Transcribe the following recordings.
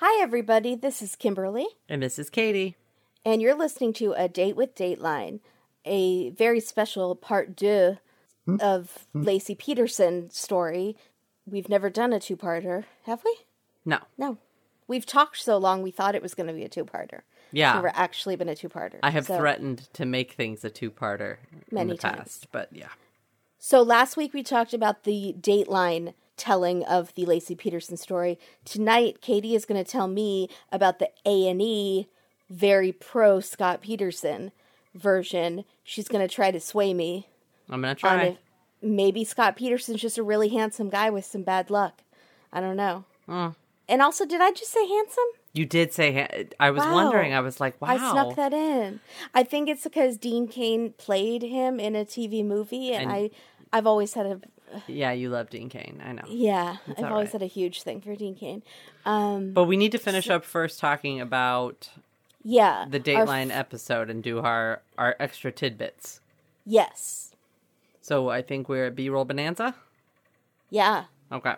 Hi, everybody. This is Kimberly. And this is Katie. And you're listening to A Date with Dateline, a very special part deux of Lacey Peterson story. We've never done a two-parter, have we? No. No. We've talked so long we thought it was going to be a two-parter. Yeah. It's never actually been a two-parter. I have threatened to make things a two-parter many in the times. past, but yeah. So last week we talked about the Dateline telling of the Lacey Peterson story. Tonight, Katie is going to tell me about the A&E very pro Scott Peterson version. She's going to try to sway me. I'm going to try. Maybe Scott Peterson's just a really handsome guy with some bad luck. I don't know. And also, did I just say handsome? You did say, I was wondering, I was like, wow. I snuck that in. I think it's because Dean Cain played him in a TV movie, and I've always had a... Yeah, you love Dean Cain, I know. Yeah, I've always had a huge thing for Dean Cain. But we need to finish up first talking about the Dateline episode and do our extra tidbits. Yes. So I think we're at B-roll bonanza? Yeah. Okay.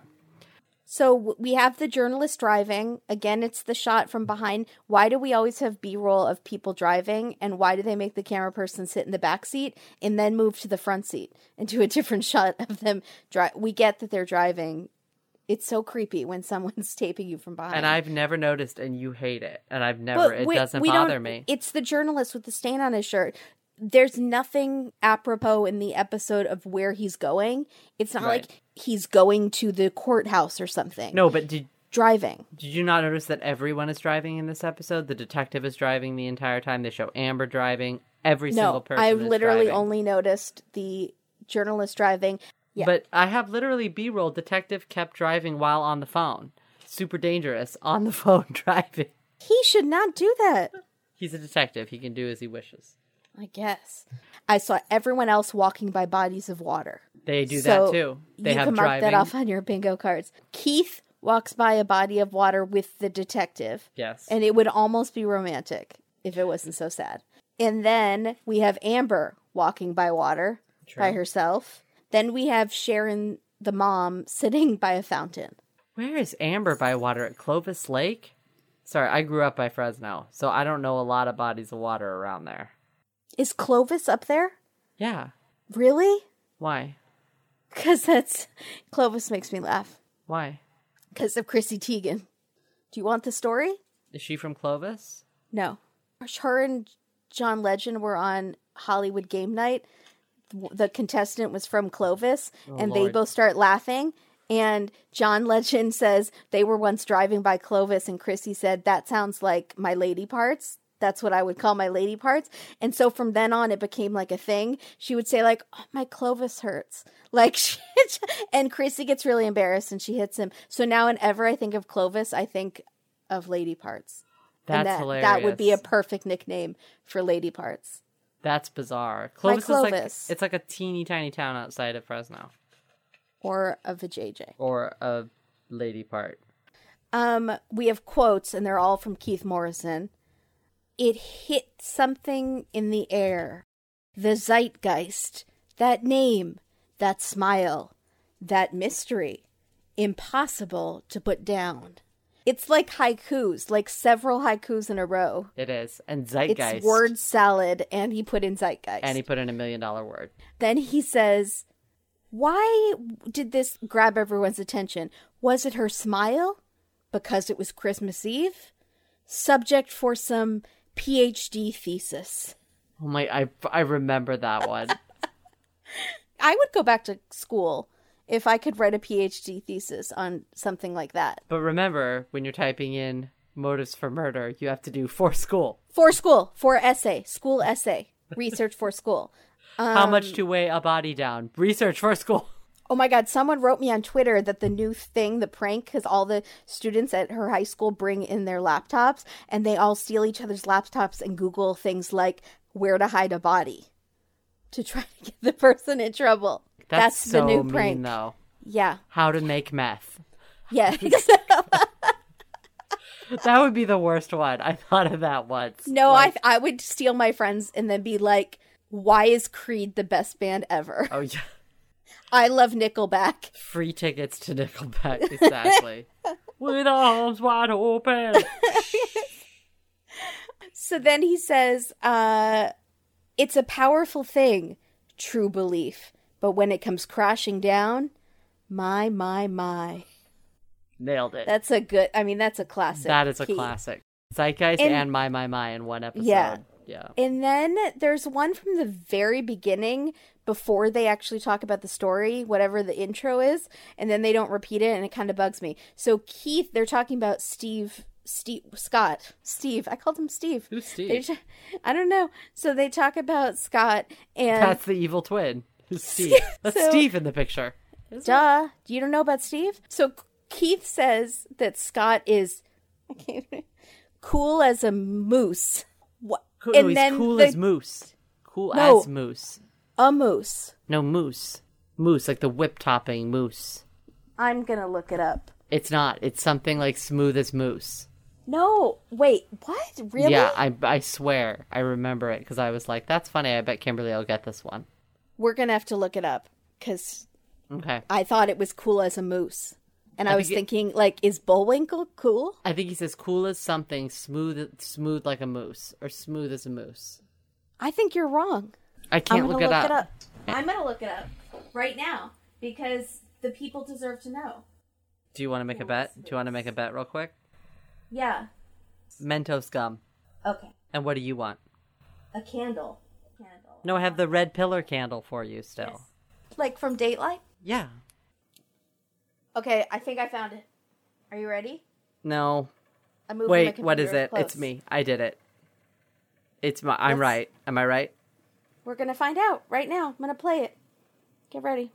So we have the journalist driving. Again, it's the shot from behind. Why do we always have B-roll of people driving? And why do they make the camera person sit in the back seat and then move to the front seat and do a different shot of them drive? We get that they're driving. It's so creepy when someone's taping you from behind. And I've never noticed, and you hate it. And it doesn't bother me. It's the journalist with the stain on his shirt. There's nothing apropos in the episode of where he's going. It's not like he's going to the courthouse or something. No, but driving. Did you not notice that everyone is driving in this episode? The detective is driving the entire time. They show Amber driving. Every single person is driving. I literally only noticed the journalist driving. Yeah. But I have literally B-roll. Detective kept driving while on the phone. Super dangerous. On the phone driving. He should not do that. He's a detective. He can do as he wishes. I guess. I saw everyone else walking by bodies of water. They do that too. They have driving. You can mark that off on your bingo cards. Keith walks by a body of water with the detective. Yes. And it would almost be romantic if it wasn't so sad. And then we have Amber walking by water by herself. Then we have Sharon, the mom, sitting by a fountain. Where is Amber by water? At Clovis Lake? Sorry, I grew up by Fresno, so I don't know a lot of bodies of water around there. Is Clovis up there? Yeah. Really? Why? Because Clovis makes me laugh. Why? Because of Chrissy Teigen. Do you want the story? Is she from Clovis? No. Her and John Legend were on Hollywood Game Night. The contestant was from Clovis, they both start laughing. And John Legend says they were once driving by Clovis, and Chrissy said, "That sounds like my lady parts. That's what I would call my lady parts." And so from then on, it became like a thing. She would say like, "Oh, my Clovis hurts." Like, and Chrissy gets really embarrassed and she hits him. So now whenever I think of Clovis, I think of lady parts. That's hilarious. That would be a perfect nickname for lady parts. That's bizarre. Clovis is it's like a teeny tiny town outside of Fresno. Or a vajayjay. Or a lady part. We have quotes, and they're all from Keith Morrison. It hit something in the air. The zeitgeist. That name. That smile. That mystery. Impossible to put down. It's like haikus, like several haikus in a row. It is. And zeitgeist. It's word salad, and he put in zeitgeist. And he put in $1 million word. Then he says, why did this grab everyone's attention? Was it her smile? Because it was Christmas Eve? Subject for some PhD thesis. Oh my, I remember that one. I would go back to school if I could write a PhD thesis on something like that. But remember, when you're typing in motives for murder, you have to do for school. For school. For essay. School essay. Research for school. How much to weigh a body down? Research for school. Oh my God, someone wrote me on Twitter that the new thing, the prank, because all the students at her high school bring in their laptops and they all steal each other's laptops and Google things like where to hide a body to try to get the person in trouble. That's so the new prank. Mean, though. Yeah. How to make meth. Yeah. That would be the worst one. I thought of that once. No, like... I would steal my friends and then be like, why is Creed the best band ever? Oh, yeah. I love Nickelback. Free tickets to Nickelback, exactly. With arms wide open. So then he says, it's a powerful thing, true belief. But when it comes crashing down, my. Nailed it. That's a classic. That is a classic. Zeitgeist and my in one episode. Yeah. And then there's one from the very beginning before they actually talk about the story, whatever the intro is, and then they don't repeat it, and it kind of bugs me. So Keith, they're talking about Scott. Steve. I called him Steve. Who's Steve? I don't know. So they talk about Scott and... That's the evil twin. Who's Steve? That's Steve in the picture. Duh. You don't know about Steve? So Keith says that Scott is cool as a moose. What? And he's cool as moose. As moose. A moose. No, moose. Moose, like the whip-topping moose. I'm gonna look it up. It's not. It's something like smooth as moose. No. Wait, what? Really? Yeah, I swear. I remember it because I was like, that's funny. I bet Kimberly will get this one. We're gonna have to look it up because okay. I thought it was cool as a moose. And I was thinking, like, is Bullwinkle cool? I think he says cool as something, smooth like a moose, or smooth as a moose. I think you're wrong. I can't look it up. I'm going to look it up right now because the people deserve to know. Do you want to make a bet? Do you want to make a bet real quick? Yeah. Mentos gum. Okay. And what do you want? A candle. No, I have the red pillar candle for you still. Yes. Like from Dateline? Yeah. Okay, I think I found it. Are you ready? No. Wait, what is it? Close. It's me. I did it. I'm right. Am I right? We're going to find out right now. I'm going to play it. Get ready.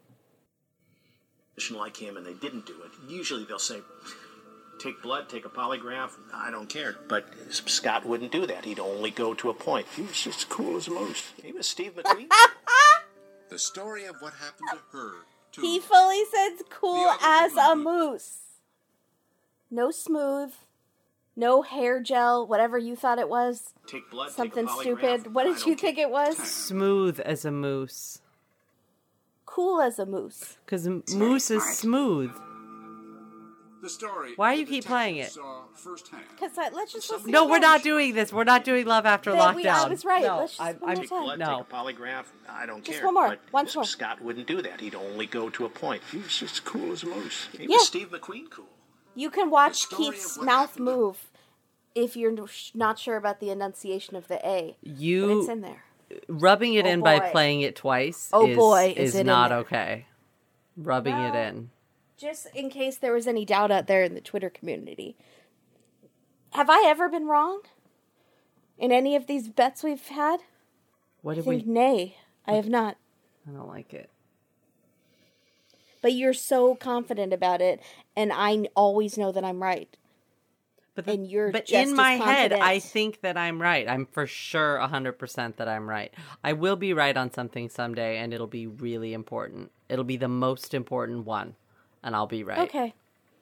Like him and they didn't do it. Usually they'll say, take blood, take a polygraph. I don't care. But Scott wouldn't do that. He'd only go to a point. He was just cool as a moose. He was Steve McQueen. The story of what happened to her. He fully says cool as a moose. No smooth. No hair gel, whatever you thought it was. Take blood, something stupid. What did you think it was? Smooth as a moose. Cool as a moose. Because moose is smooth. The story. Why do you keep playing it? Because let's just listen. No, we're not doing this. We're not doing Love After Lockdown. I was right. No, let's just one more take blood, take a polygraph. I don't care. Just one more. But Scott wouldn't do that. He'd only go to a point. He was just cool as a moose. He was Steve McQueen cool. You can watch Keith's mouth move if you're not sure about the enunciation of the A. But it's in there. Rubbing it in by playing it twice is not okay. Rubbing it in. Just in case there was any doubt out there in the Twitter community. Have I ever been wrong? In any of these bets we've had? Nay, I have not. I don't like it. But you're so confident about it, and I always know that I'm right. But in my head, I think that I'm right. I'm for sure 100% that I'm right. I will be right on something someday, and it'll be really important. It'll be the most important one, and I'll be right. Okay.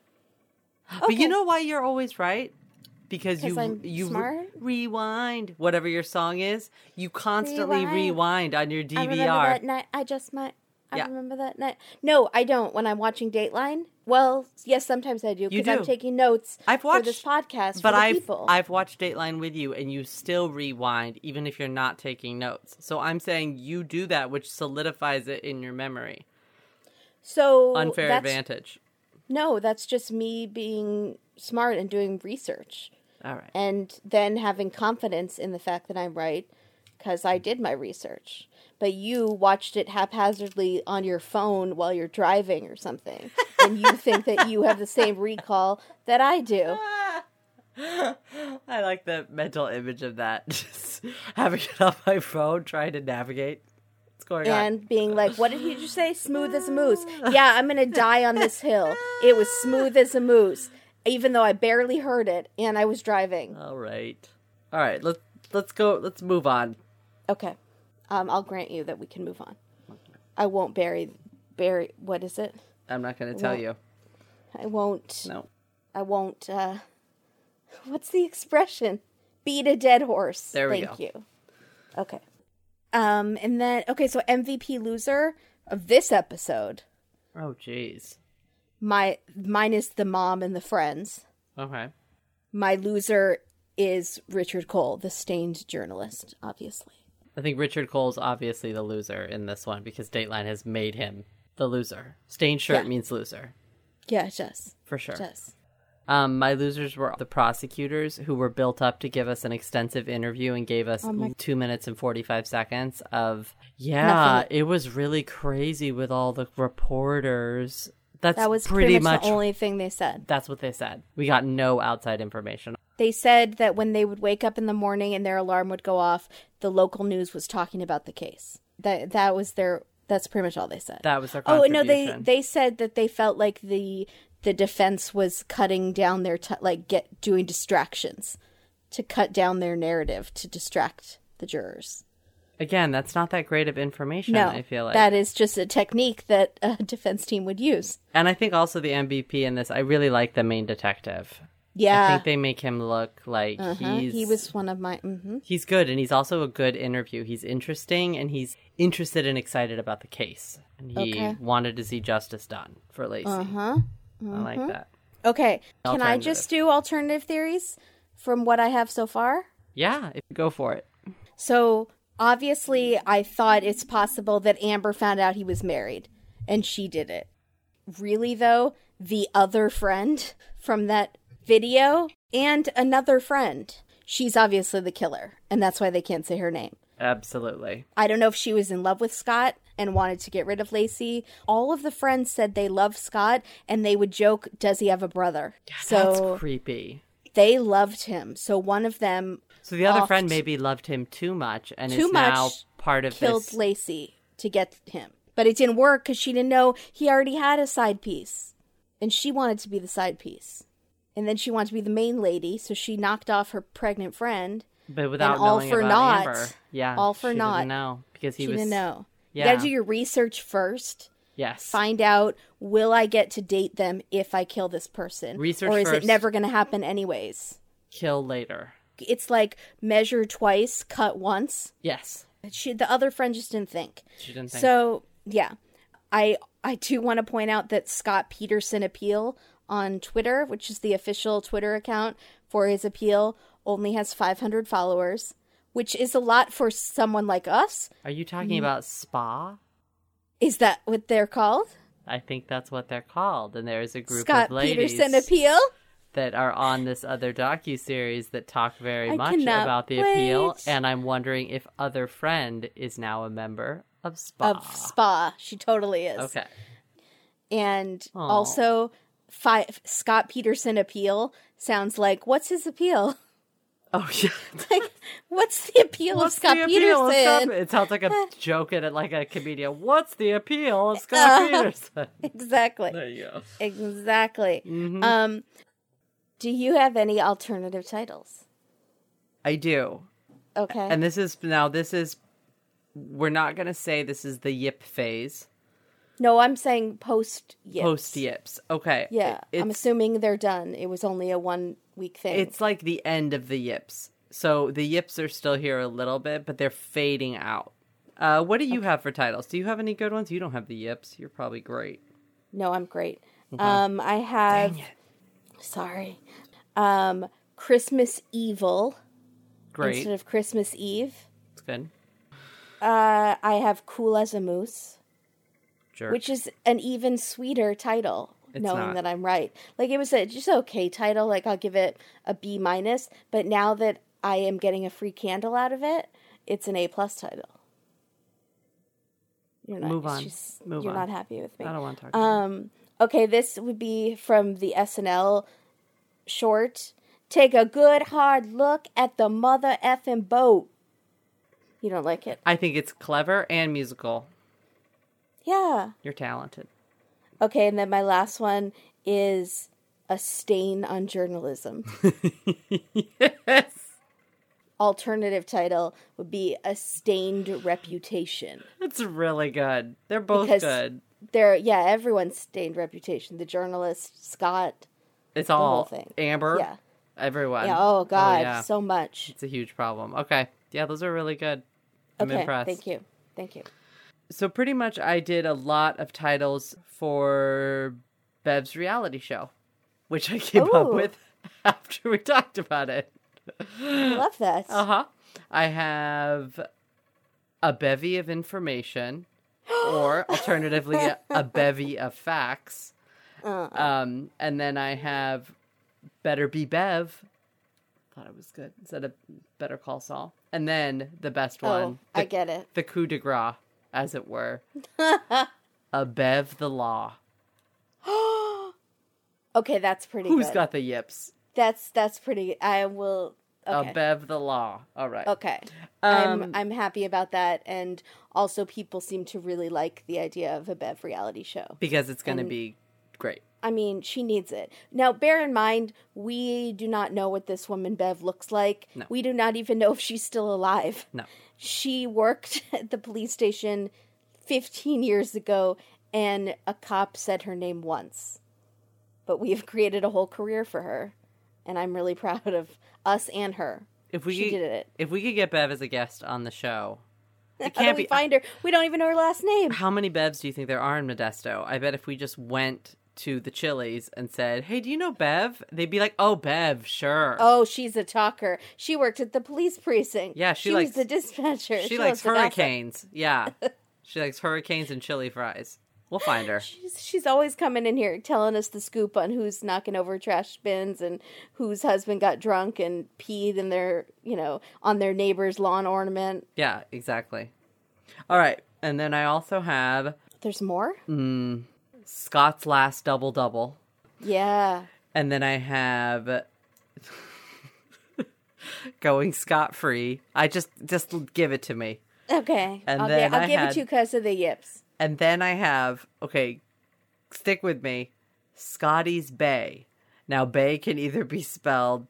But you know why you're always right? Because you smart? Rewind. Whatever your song is, you constantly rewind on your DVR. I remember that night. I remember that night. No, I don't. When I'm watching Dateline, well, yes, sometimes I do because I'm taking notes for this podcast. But I've watched Dateline with you, and you still rewind even if you're not taking notes. So I'm saying you do that, which solidifies it in your memory. So unfair advantage. No, that's just me being smart and doing research. All right, and then having confidence in the fact that I'm right because I did my research. But you watched it haphazardly on your phone while you're driving or something. And you think that you have the same recall that I do. I like the mental image of that. Just having it on my phone, trying to navigate what's going on. And being like, what did he just say? Smooth as a moose. Yeah, I'm going to die on this hill. It was smooth as a moose. Even though I barely heard it and I was driving. All right. Let's go. Let's move on. Okay. I'll grant you that we can move on. Okay. I won't bury. What is it? I'm not going to tell you. I won't. No. I won't. What's the expression? Beat a dead horse. There we go. Thank you. Okay. And then so MVP loser of this episode. Oh, jeez. Mine is the mom and the friends. Okay. My loser is Richard Cole, the stained journalist, obviously. I think Richard Cole's obviously the loser in this one because Dateline has made him the loser. Stained shirt means loser. Yeah, it does. For sure. It does. My losers were the prosecutors who were built up to give us an extensive interview and gave us 2 minutes and 45 seconds of, Nothing. It was really crazy with all the reporters. That was pretty much the only thing they said. That's what they said. We got no outside information. They said that when they would wake up in the morning and their alarm would go off, the local news was talking about the case. That's pretty much all they said. That was their contribution. contribution. Oh, no, they said that they felt like the defense was cutting down their doing distractions to cut down their narrative to distract the jurors. Again, that's not that great of information, No, I feel like. That is just a technique that a defense team would use. And I think also the MVP in this, I really like the main detective. Yeah. I think they make him look like He was one of my... He's good, and he's also a good interview. He's interesting, and he's interested and excited about the case. And he wanted to see justice done for Lacey. I like that. Okay, can I just do alternative theories from what I have so far? Yeah, go for it. So, obviously, I thought it's possible that Amber found out he was married, and she did it. Really, though, the other friend from that video and another friend, she's obviously the killer, and that's why they can't say her name. Absolutely. I don't know if she was in love with Scott and wanted to get rid of Lacey. All of the friends said they loved Scott, and they would joke, does he have a brother? Yeah, so that's creepy. They loved him. So one of them... So the other friend maybe loved him too much and is now part of killed this... Lacey to get him. But it didn't work because she didn't know he already had a side piece. And she wanted to be the side piece. And then she wanted to be the main lady, so she knocked off her pregnant friend. But without knowing about Amber. Yeah, all for naught. She didn't know. Because he didn't know. Yeah. You gotta do your research first. Yes. Find out, will I get to date them if I kill this person? Research or is first. it never going to happen anyways? Kill later. It's like measure twice, cut once. Yes. The other friend just didn't think. She didn't think. So, yeah. I do want to point out that Scott Peterson Appeal on Twitter, which is the official Twitter account for his appeal, only has 500 followers, which is a lot for someone like us. Are you talking about SPA? Is that what they're called? I think that's what they're called. And there's a group Scott of ladies Peterson Appeal that are on this other docuseries that talk very much about the appeal. And I'm wondering if other friend is now a member of SPA. She totally is. Okay. And also, Scott Peterson Appeal sounds like, what's his appeal? Oh, yeah. Like, what's the appeal of Scott Peterson? It sounds like a joke at like a comedian. What's the appeal of Scott Peterson? Exactly. There you go. Exactly. Mm-hmm. Do you have any alternative titles? I do. Okay. And we're not going to say this is the Yip phase. No, I'm saying post-Yips. Post-Yips. Okay. Yeah. I'm assuming they're done. It was only a 1-week thing. It's like the end of the Yips. So the Yips are still here a little bit, but they're fading out. What do you have for titles? Do you have any good ones? You don't have the Yips. You're probably great. No, I'm great. Okay. I have... Dang it. Sorry. Christmas Evil. Great. Instead of Christmas Eve. It's good. I have Cool as a Moose. Jerk. Which is an even sweeter title, knowing that I'm right. Like, it was just okay title. Like, I'll give it a B-. But now that I am getting a free candle out of it, it's an A+ title. You're not, Move on. You're not happy with me. I don't want to talk about it. Okay, this would be from the SNL short. Take a good hard look at the mother effing boat. You don't like it? I think it's clever and musical. Yeah. You're talented. Okay, and then my last one is A Stain on Journalism. Yes. Alternative title would be A Stained Reputation. That's really good. They're both good. Everyone's stained reputation. The journalist, Scott. It's all the whole thing. Amber. Yeah. Everyone. Yeah, oh God, so much. It's a huge problem. Okay. Yeah, those are really good. I'm impressed. Thank you. So pretty much I did a lot of titles for Bev's reality show, which I came up with after we talked about it. I love that. Uh-huh. I have a bevy of information, or alternatively, a bevy of facts. And then I have Better Be Bev. Thought it was good. Instead of Better Call Saul. And then the best one. I get it. The coup de grace, as it were. A Bev the Law. Okay, that's pretty good. Who's got the yips? That's pretty. I will. Okay. A Bev the Law. All right. Okay. I'm happy about that, and also people seem to really like the idea of a Bev reality show Because it's going to be great. I mean, she needs it. Now, bear in mind, we do not know what this woman Bev looks like. No. We do not even know if she's still alive. No. She worked at the police station 15 years ago, and a cop said her name once. But we have created a whole career for her, and I'm really proud of us and her. She did it. If we could get Bev as a guest on the show, it How can't do we be. find her? We don't even know her last name. How many Bevs do you think there are in Modesto? I bet if we just went to the Chili's and said, "Hey, do you know Bev?" They'd be like, "Oh, Bev, sure." Oh, she's a talker. She worked at the police precinct. Yeah, she likes was the dispatcher. She loves likes to gossip. hurricanes. Yeah, she likes hurricanes and chili fries. We'll find her. She's always coming in here telling us the scoop on who's knocking over trash bins and whose husband got drunk and peed in their, on their neighbor's lawn ornament. Yeah, exactly. All right, and then I also have There's more? Scott's last double-double. Yeah. And then I have Going Scot-Free. I just give it to me. Okay. And I'll then give it to you because of the yips. And then I have, okay, stick with me, Scotty's Bay. Now, Bay can either be spelled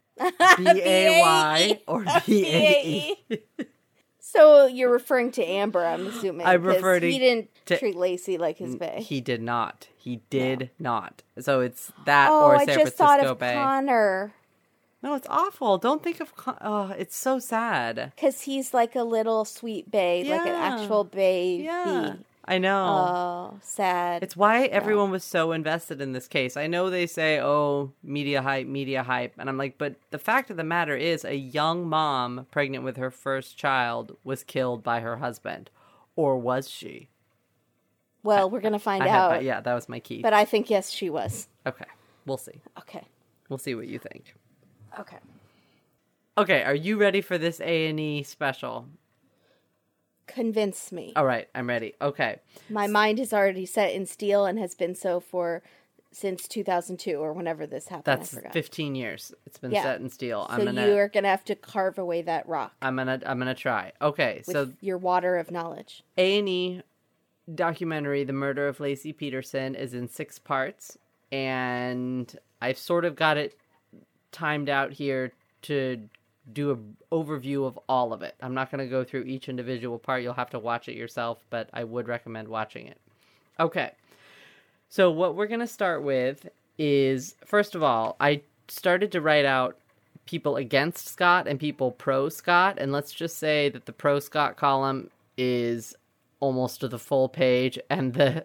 B-A-Y or B-A-E. So you're referring to Amber, I'm assuming. I'm referring he didn't to- treat Lacey like his bae. He did not. He did not. So it's that Oh, or I San just Francisco thought of Bay. Connor. No, it's awful. Don't think of... Oh, it's so sad. Because he's like a little sweet bae, like an Yeah. actual baby. Yeah, I know. Oh, sad. It's why everyone was so invested in this case. I know they say, oh, media hype. And I'm like, but the fact of the matter is a young mom pregnant with her first child was killed by her husband. Or was she? Well, we're going to find out. Yeah, that was my key. But I think, yes, she was. Okay, we'll see. Okay. We'll see what you think. Okay. Okay, are you ready for this A&E special? Convince me. All right, I'm ready. Okay. My mind is already set in steel and has been so since 2002 or whenever this happened. That's I forgot. 15 years. It's been Yeah. set in steel. So you are going to have to carve away that rock I'm gonna try. Okay, with so your water of knowledge. A&E documentary, The Murder of Laci Peterson, is in 6 parts, and I've sort of got it timed out here to do an overview of all of it. I'm not going to go through each individual part. You'll have to watch it yourself, but I would recommend watching it. Okay. So what we're going to start with is, first of all, I started to write out people against Scott and people pro Scott, and let's just say that the pro Scott column is almost to the full page, and the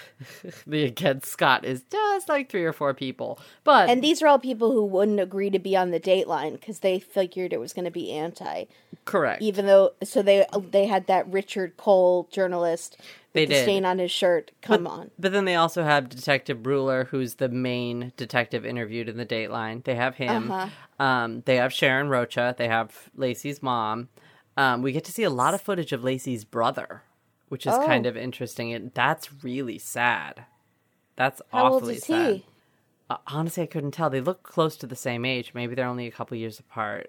against Scott is just like 3 or 4 people. But And these are all people who wouldn't agree to be on the Dateline because they figured it was going to be anti. correct. Even though, so they had that Richard Cole journalist They with the did. stain on his shirt. Come on. But then they also have Detective Bruler, who's the main detective interviewed in the Dateline. They have him. They have Sharon Rocha. They have Lacey's mom. We get to see a lot of footage of Lacey's brother, which is kind of interesting. And that's really sad. That's How old awfully is sad. he? Honestly, I couldn't tell. They look close to the same age. Maybe they're only a couple years apart.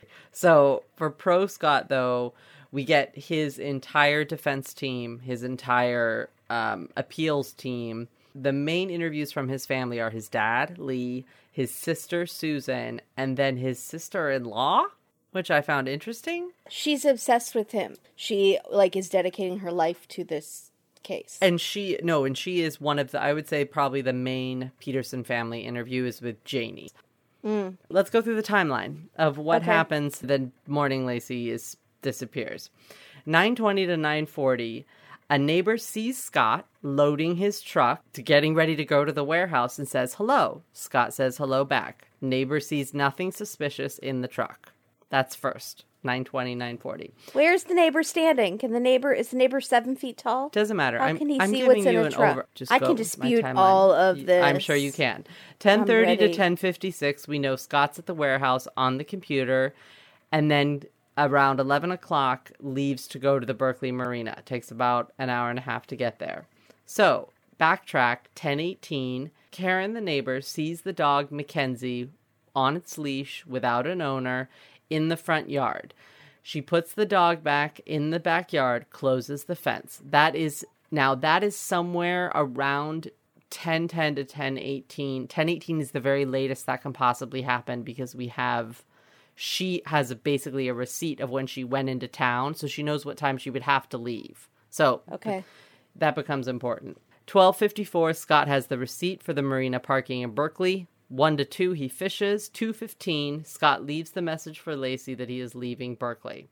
So for pro Scott, though, we get his entire defense team, his entire appeals team. The main interviews from his family are his dad, Lee, his sister, Susan, and then his sister-in-law, which I found interesting. She's obsessed with him. She, is dedicating her life to this case. And she is one of the, I would say probably the main Peterson family interview is with Janie. Let's go through the timeline of what happens the morning Lacey disappears. 9:20 to 9:40, a neighbor sees Scott loading his truck getting ready to go to the warehouse and says hello. Scott says hello back. Neighbor sees nothing suspicious in the truck. That's first. 9:20, 9:40. Where's the neighbor standing? Is the neighbor 7 feet tall? Doesn't matter. How can he I'm see giving what's in you a an truck? I can dispute all of this. I'm sure you can. 10:30 to 10:56, we know Scott's at the warehouse on the computer, and then around 11 o'clock leaves to go to the Berkeley Marina. It takes about an hour and a half to get there. So, backtrack, 10:18, Karen, the neighbor, sees the dog Mackenzie on its leash without an owner in the front yard. She puts the dog back in the backyard, closes the fence. That is somewhere around 10:10 to 10:18. 10:18 is the very latest that can possibly happen because she has basically a receipt of when she went into town, so she knows what time she would have to leave. So okay, that becomes important. 12:54, Scott has the receipt for the marina parking in Berkeley. 1 to 2, he fishes. 2:15, Scott leaves the message for Lacey that he is leaving Berkeley.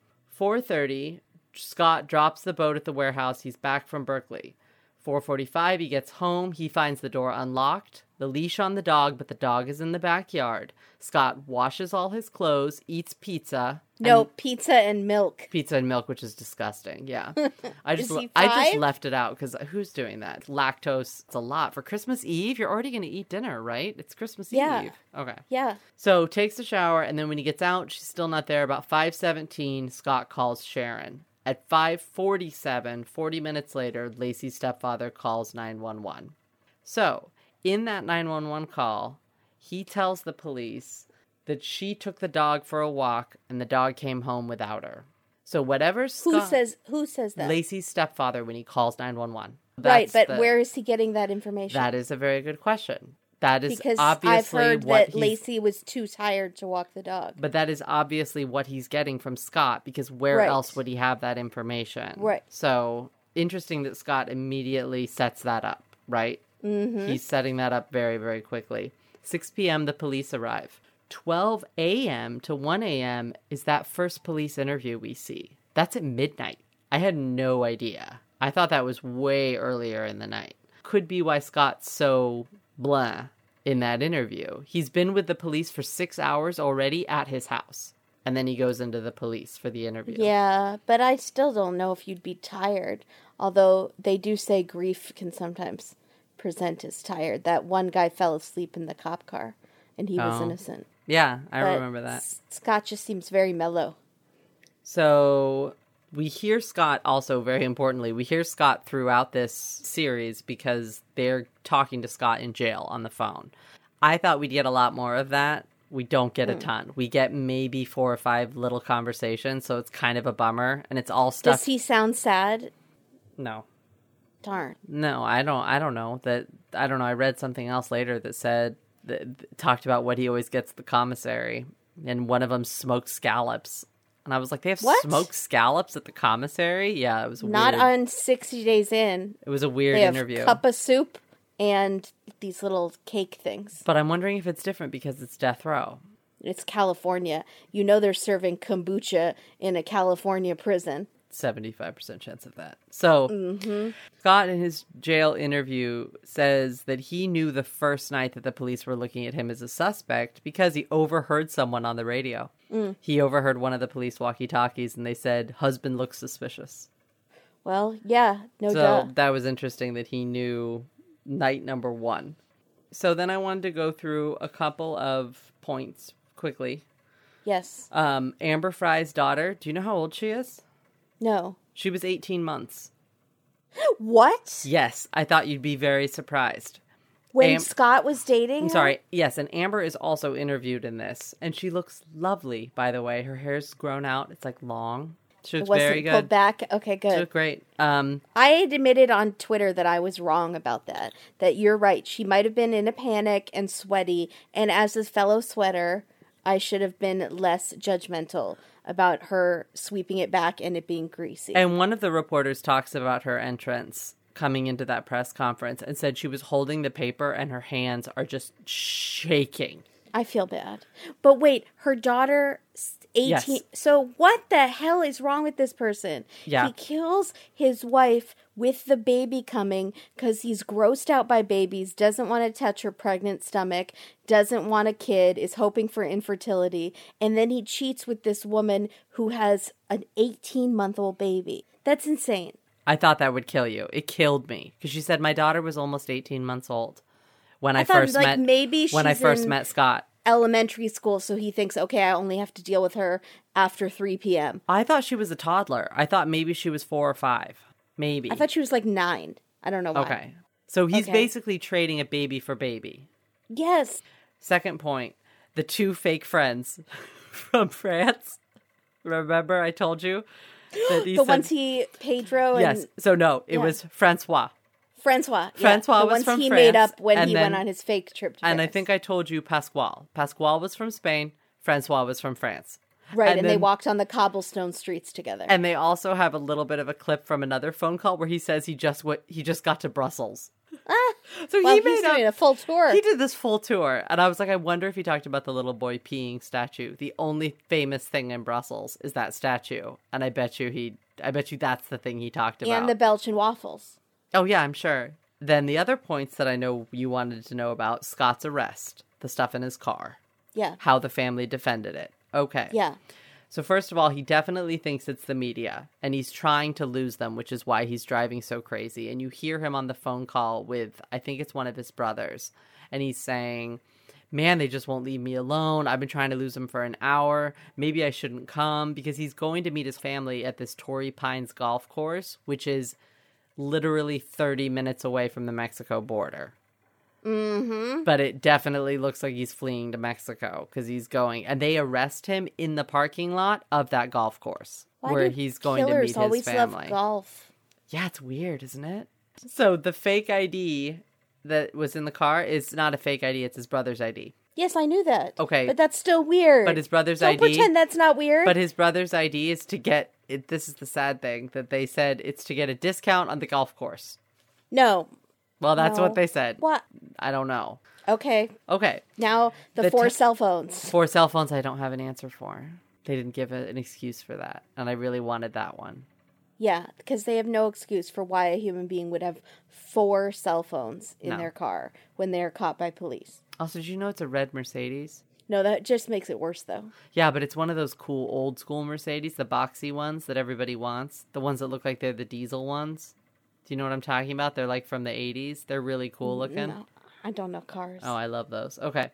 4:30, Scott drops the boat at the warehouse. He's back from Berkeley. 4:45, he gets home. He finds the door unlocked, the leash on the dog, but the dog is in the backyard. Scott washes all his clothes, eats pizza. No, pizza and milk. Pizza and milk, which is disgusting. Yeah. I just left it out because who's doing that? Lactose, it's a lot. For Christmas Eve, you're already going to eat dinner, right? It's Christmas Eve. Okay. Yeah. So takes a shower, and then when he gets out, she's still not there. About 5:17, Scott calls Sharon. At 5:47, 40 minutes later, Lacey's stepfather calls 911. So, in that 911 call, he tells the police that she took the dog for a walk and the dog came home without her. So whatever Scott... Who says that? Lacey's stepfather when he calls 911. Right, but where is he getting that information? That is a very good question. That is because obviously I've heard that Lacey was too tired to walk the dog. But that is obviously what he's getting from Scott, because where else would he have that information? Right. So, interesting that Scott immediately sets that up, right? Mm-hmm. He's setting that up very, very quickly. 6 p.m., the police arrive. 12 a.m. to 1 a.m. is that first police interview we see. That's at midnight. I had no idea. I thought that was way earlier in the night. Could be why Scott's so blah in that interview. He's been with the police for 6 hours already at his house. And then he goes into the police for the interview. Yeah, but I still don't know if you'd be tired. Although they do say grief can sometimes present as tired. That one guy fell asleep in the cop car and he was innocent. Yeah, I remember that. Scott just seems very mellow. So we hear Scott also, very importantly, we hear Scott throughout this series because they're talking to Scott in jail on the phone. I thought we'd get a lot more of that. We don't get a ton. We get maybe 4 or 5 little conversations, so it's kind of a bummer. And it's all stuff. Does he sound sad? No. Darn. No, I don't know. I read something else later that said, that talked about what he always gets at the commissary. And one of them smoked scallops. And I was like, they have smoked scallops at the commissary? Yeah, it was weird. Not on 60 Days In. It was a weird they have interview. Cup of soup and these little cake things. But I'm wondering if it's different because it's death row. It's California. You know they're serving kombucha in a California prison. 75% chance of that. So Scott in his jail interview says that he knew the first night that the police were looking at him as a suspect because he overheard someone on the radio. He overheard one of the police walkie-talkies and they said, "Husband looks suspicious." Well, yeah, doubt. So that was interesting that he knew night number 1. So then I wanted to go through a couple of points quickly. Yes. Amber Fry's daughter, do you know how old she is? No. She was 18 months. What? Yes, I thought you'd be very surprised. When Scott was dating I'm sorry, yes, and Amber is also interviewed in this. And she looks lovely, by the way. Her hair's grown out. It's like long. She looks very good. Pulled back? Okay, good. She looked great. I had admitted on Twitter that I was wrong about that. That you're right. She might have been in a panic and sweaty. And as a fellow sweater, I should have been less judgmental about her sweeping it back and it being greasy. And one of the reporters talks about her entrance coming into that press conference and said she was holding the paper and her hands are just shaking. I feel bad. But wait, her daughter, 18. Yes. So what the hell is wrong with this person? Yeah. He kills his wife with the baby coming because he's grossed out by babies, doesn't want to touch her pregnant stomach, doesn't want a kid, is hoping for infertility. And then he cheats with this woman who has an 18-month-old baby. That's insane. I thought that would kill you. It killed me because she said my daughter was almost 18 months old when I thought, first met. Maybe when I first met Scott. Elementary school, so he thinks, okay, I only have to deal with her after 3 p.m. I thought she was a toddler. I thought maybe she was 4 or 5. Maybe. I thought she was like 9. I don't know why. Okay. So he's basically trading a baby for baby. Yes. Second point, the 2 fake friends from France. Remember I told you? That The ones Pedro and... Yes. So no, it was Francois. Francois. Francois the was ones from he France, made up when he then, went on his fake trip to And France. I think I told you Pasquale. Pasquale was from Spain. Francois was from France. Right, and they walked on the cobblestone streets together. And they also have a little bit of a clip from another phone call where he says he just got to Brussels. So he's doing a full tour. He did this full tour, and I was like, I wonder if he talked about the little boy peeing statue. The only famous thing in Brussels is that statue, and I bet you that's the thing he talked about. And the Belgian waffles. Oh yeah, I'm sure. Then the other points that I know you wanted to know about: Scott's arrest, the stuff in his car, Yeah. how the family defended it. Okay. Yeah. So first of all, he definitely thinks it's the media, and he's trying to lose them, which is why he's driving so crazy. And you hear him on the phone call with, I think it's one of his brothers, and he's saying, man, they just won't leave me alone. I've been trying to lose them for an hour. Maybe I shouldn't come, because he's going to meet his family at this Torrey Pines golf course, which is literally 30 minutes away from the Mexico border. Mm-hmm. But it definitely looks like he's fleeing to Mexico because he's going, and they arrest him in the parking lot of that golf course where he's going to meet his always family. Love golf? Yeah, it's weird, isn't it? So the fake ID that was in the car is not a fake ID; it's his brother's ID. Yes, I knew that. Okay, but that's still weird. But his brother's Don't ID. pretend that's not weird. But his brother's ID is to get it. This is the sad thing that they said it's to get a discount on the golf course. No. Well, that's what they said. What? I don't know. Okay. Now the 4 cell phones. 4 cell phones I don't have an answer for. They didn't give an excuse for that. And I really wanted that one. Yeah, because they have no excuse for why a human being would have 4 cell phones in their car when they're caught by police. Also, did you know it's a red Mercedes? No, that just makes it worse, though. Yeah, but it's one of those cool old school Mercedes, the boxy ones that everybody wants. The ones that look like they're the diesel ones. Do you know what I'm talking about? They're like from the 80s. They're really cool looking. No, I don't know cars. Oh, I love those. Okay.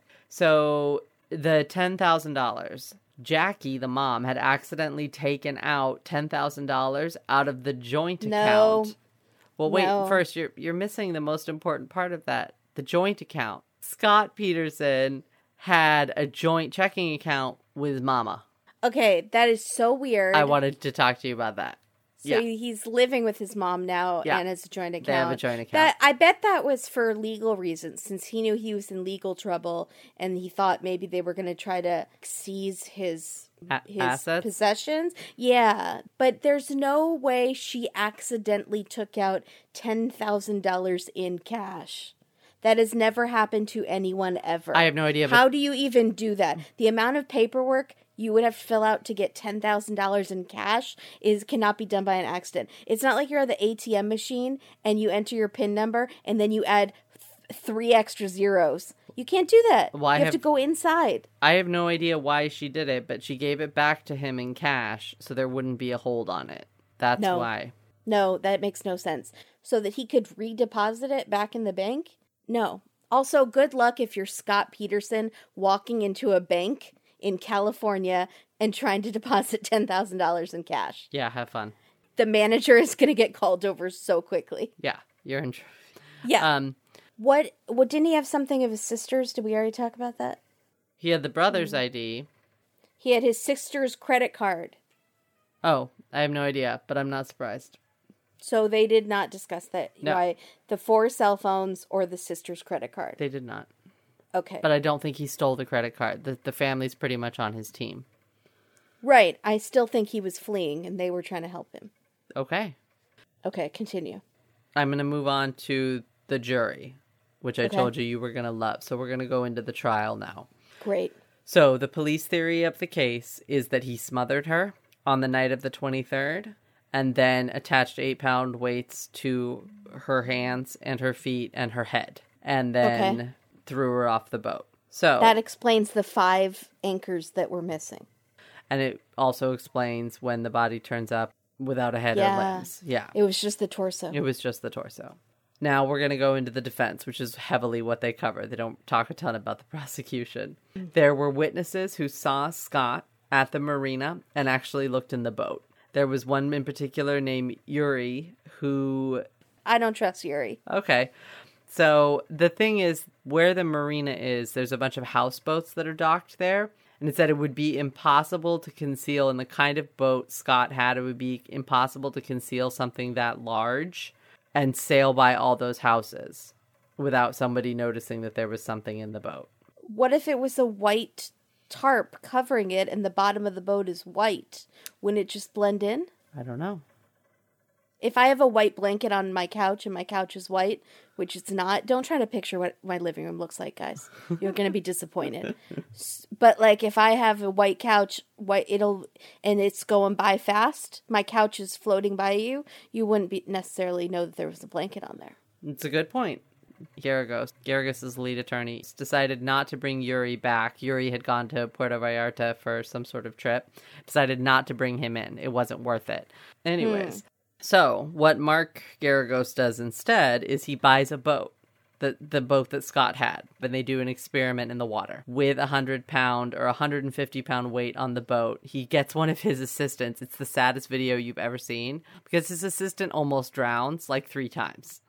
So the $10,000. Jackie, the mom, had accidentally taken out $10,000 out of the joint account. Well, wait, first, you're missing the most important part of that. The joint account. Scott Peterson had a joint checking account with Mama. Okay, that is so weird. I wanted to talk to you about that. So he's living with his mom now and has a joint account. They have a joint account. I bet that was for legal reasons, since he knew he was in legal trouble and he thought maybe they were going to try to seize his assets? Possessions. Yeah, but there's no way she accidentally took out $10,000 in cash. That has never happened to anyone ever. I have no idea. How do you even do that? The amount of paperwork you would have to fill out to get $10,000 in cash cannot be done by an accident. It's not like you're at the ATM machine and you enter your PIN number and then you add 3 extra zeros. You can't do that. You have to go inside. I have no idea why she did it, but she gave it back to him in cash so there wouldn't be a hold on it. That's why. No, that makes no sense. So that he could redeposit it back in the bank? No. Also, good luck if you're Scott Peterson walking into a bank in California and trying to deposit $10,000 in cash. Yeah, have fun. The manager is going to get called over so quickly. Yeah, you're in. Yeah. What didn't he have something of his sister's? Did we already talk about that? He had the brother's ID. He had his sister's credit card. Oh, I have no idea, but I'm not surprised. So they did not discuss that. No. Why the 4 cell phones or the sister's credit card? They did not. Okay. But I don't think he stole the credit card. The family's pretty much on his team. Right. I still think he was fleeing and they were trying to help him. Okay. Okay, continue. I'm going to move on to the jury, which I told you were going to love. So we're going to go into the trial now. Great. So the police theory of the case is that he smothered her on the night of the 23rd and then attached 8-pound weights to her hands and her feet and her head and then threw her off the boat. So that explains the 5 anchors that were missing. And it also explains when the body turns up without a head or limbs. Yeah. It was just the torso. It was just the torso. Now we're going to go into the defense, which is heavily what they cover. They don't talk a ton about the prosecution. There were witnesses who saw Scott at the marina and actually looked in the boat. There was one in particular named Yuri who... I don't trust Yuri. Okay. So the thing is, where the marina is, there's a bunch of houseboats that are docked there. And it said it would be impossible to conceal, in the kind of boat Scott had, it would be impossible to conceal something that large and sail by all those houses without somebody noticing that there was something in the boat. What if it was a white tarp covering it and the bottom of the boat is white? Wouldn't it just blend in? I don't know. If I have a white blanket on my couch and my couch is white, which it's not, don't try to picture what my living room looks like, guys. You're going to be disappointed. But like if I have a white couch, and it's going by fast, my couch is floating by you, you wouldn't necessarily know that there was a blanket on there. It's a good point. Garagos' lead attorney, decided not to bring Yuri back. Yuri had gone to Puerto Vallarta for some sort of trip. Decided not to bring him in. It wasn't worth it. Anyways. So, what Mark Garagos does instead is he buys a boat, the boat that Scott had, when they do an experiment in the water, with 100-pound or 150-pound weight on the boat. He gets one of his assistants. It's the saddest video you've ever seen, because his assistant almost drowns like 3 times.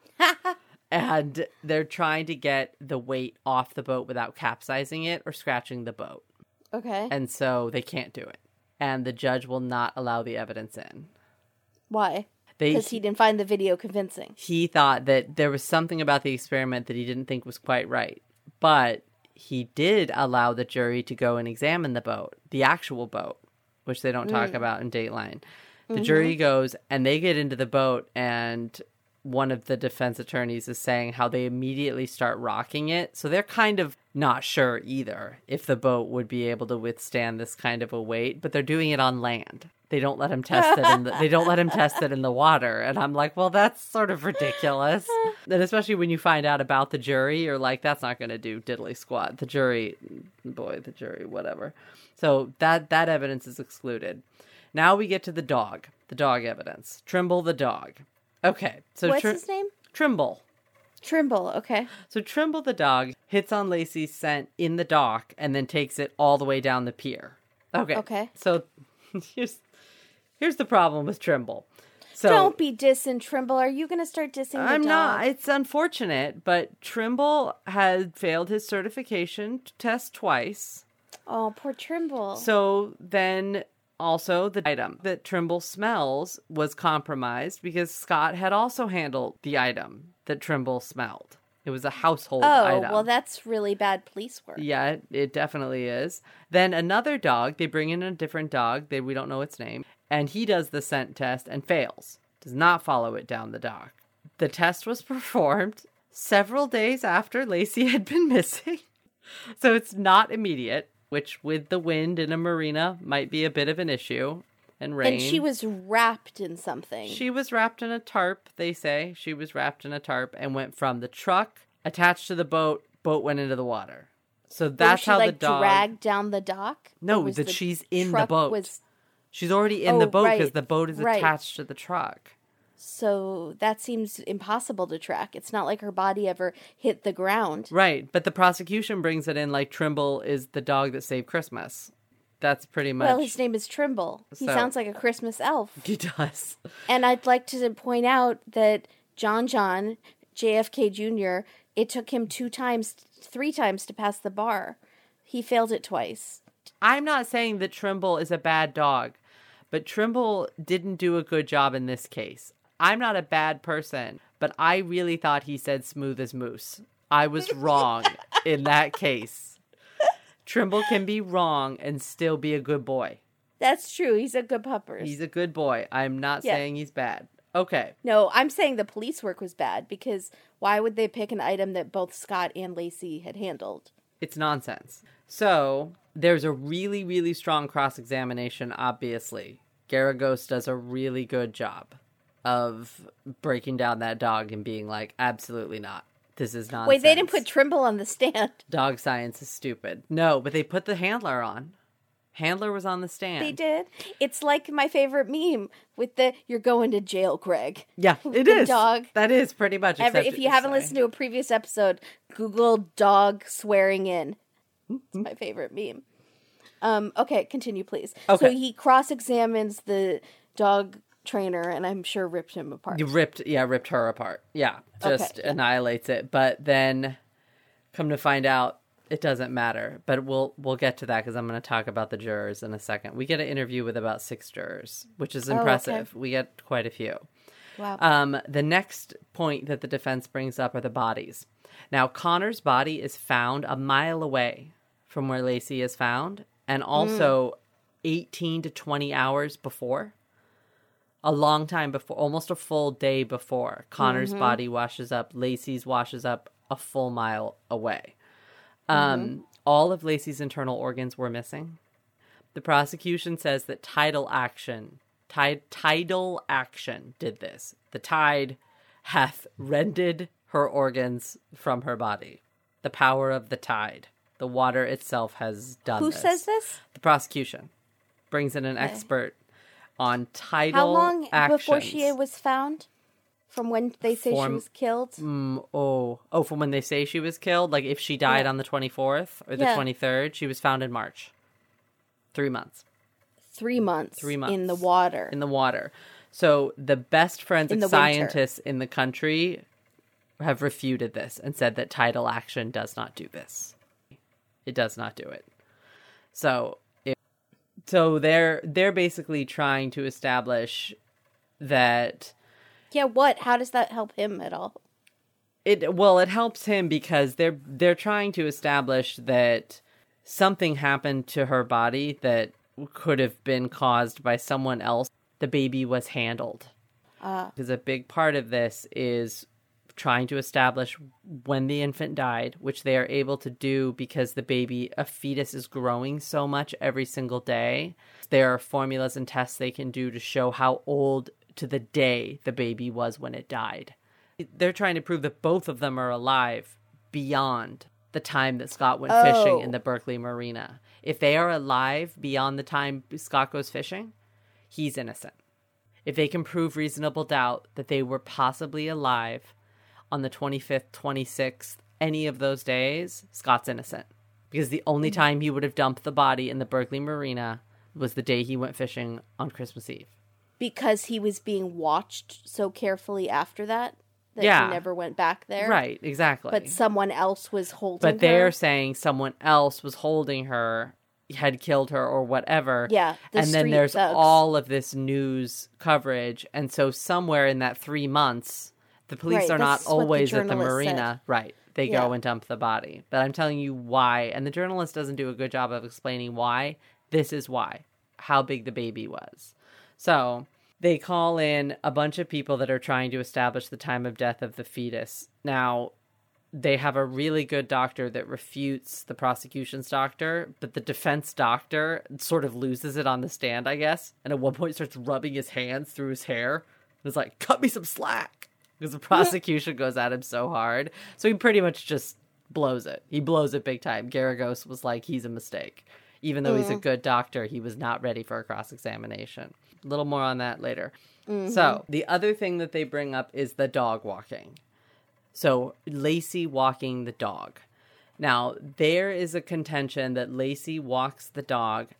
And they're trying to get the weight off the boat without capsizing it or scratching the boat. Okay. And so they can't do it. And the judge will not allow the evidence in. Why? Because he didn't find the video convincing. He thought that there was something about the experiment that he didn't think was quite right. But he did allow the jury to go and examine the boat, the actual boat, which they don't talk about in Dateline. The jury goes and they get into the boat, and one of the defense attorneys is saying how they immediately start rocking it. So they're kind of not sure either if the boat would be able to withstand this kind of a weight, but they're doing it on land. They don't let him test it. They don't let him test it in the water, and I'm like, well, that's sort of ridiculous. And especially when you find out about the jury, you're like, that's not going to do diddly squat. The jury, whatever. So that evidence is excluded. Now we get to the dog evidence. Trimble the dog. Okay, so what's his name? Trimble. Trimble. Okay. So Trimble the dog hits on Lacey's scent in the dock and then takes it all the way down the pier. Okay. So here's the problem with Trimble. So don't be dissing Trimble. Are you going to start dissing the dog? I'm not. It's unfortunate, but Trimble had failed his certification test twice. Oh, poor Trimble. So then also the item that Trimble smells was compromised because Scott had also handled the item that Trimble smelled. It was a household item. Oh, well, that's really bad police work. Yeah, it definitely is. Then another dog, they bring in a different dog, we don't know its name, and he does the scent test and fails. Does not follow it down the dock. The test was performed several days after Lacey had been missing. So it's not immediate, which with the wind in a marina might be a bit of an issue. And rain. And she was wrapped in something. She was wrapped in a tarp, they say. She was wrapped in a tarp and went from the truck attached to the boat went into the water. So that's how the dog dragged down the dock? No, that she's in the boat. She's already in the boat because the boat is attached to the truck. So that seems impossible to track. It's not like her body ever hit the ground. Right, but the prosecution brings it in like Trimble is the dog that saved Christmas. That's pretty much... Well, his name is Trimble. He sounds like a Christmas elf. He does. And I'd like to point out that John, JFK Jr., it took him 3 times to pass the bar. He failed it twice. I'm not saying that Trimble is a bad dog, but Trimble didn't do a good job in this case. I'm not a bad person, but I really thought he said smooth as moose. I was wrong in that case. Trimble can be wrong and still be a good boy. That's true. He's a good pupper. He's a good boy. I'm not saying he's bad. Okay. No, I'm saying the police work was bad because why would they pick an item that both Scott and Lacey had handled? It's nonsense. So there's a really, really strong cross-examination, obviously. Garagos does a really good job of breaking down that dog and being like, absolutely not. This is nonsense. Wait, they didn't put Trimble on the stand. Dog science is stupid. No, but they put the handler on. Handler was on the stand. They did. It's like my favorite meme with the "You're going to jail, Greg." Yeah, it is. Dog. That is pretty much. If you haven't listened to a previous episode, Google dog swearing in. It's my favorite meme. Okay, continue, please. Okay. So he cross-examines the dog trainer, and I'm sure ripped him apart. Ripped her apart. Yeah, just annihilates it. But then, come to find out, it doesn't matter. But we'll get to that because I'm going to talk about the jurors in a second. We get an interview with about 6 jurors, which is impressive. We get quite a few. Wow. The next point that the defense brings up are the bodies. Now, Connor's body is found a mile away from where Lacey is found, and also 18 to 20 hours before. A long time before, almost a full day before. Connor's body washes up. Lacey's washes up a full mile away. All of Lacey's internal organs were missing. The prosecution says that tidal action did this. The tide hath rended her organs from her body. The power of the tide. The water itself has done this. Who says this? The prosecution brings in an expert on tidal How long actions. before she was found? From when they say she was killed? From when they say she was killed? Like if she died on the 24th or the 23rd, she was found in March. 3 months. 3 months. 3 months. In the water. In the water. So the best forensic scientists in the country have refuted this and said that tidal action does not do this. It does not do it. So they're basically trying to establish that. Yeah, what? How does that help him at all? It helps him because they're trying to establish that something happened to her body that could have been caused by someone else. The baby was handled. Because a big part of this is trying to establish when the infant died, which they are able to do because a fetus is growing so much every single day. There are formulas and tests they can do to show how old to the day the baby was when it died. They're trying to prove that both of them are alive beyond the time that Scott went fishing in the Berkeley Marina. If they are alive beyond the time Scott goes fishing, he's innocent. If they can prove reasonable doubt that they were possibly alive on the 25th, 26th, any of those days, Scott's innocent. Because the only time he would have dumped the body in the Berkeley Marina was the day he went fishing on Christmas Eve. Because he was being watched so carefully after that he never went back there? Right, exactly. But someone else was holding her? But they're saying someone else was holding her, had killed her or whatever. Yeah, and then there's all of this news coverage. And so somewhere in that 3 months, the police are not always at the marina. Said. Right. They go and dump the body. But I'm telling you why. And the journalist doesn't do a good job of explaining why. This is why. How big the baby was. So they call in a bunch of people that are trying to establish the time of death of the fetus. Now, they have a really good doctor that refutes the prosecution's doctor, but the defense doctor sort of loses it on the stand, I guess. And at one point starts rubbing his hands through his hair. And is like, cut me some slack. Because the prosecution goes at him so hard. So he pretty much just blows it. He blows it big time. Garagos was like, he's a mistake. Even though he's a good doctor, he was not ready for a cross-examination. A little more on that later. So the other thing that they bring up is the dog walking. So Lacey walking the dog. Now, there is a contention that Lacey walks the dog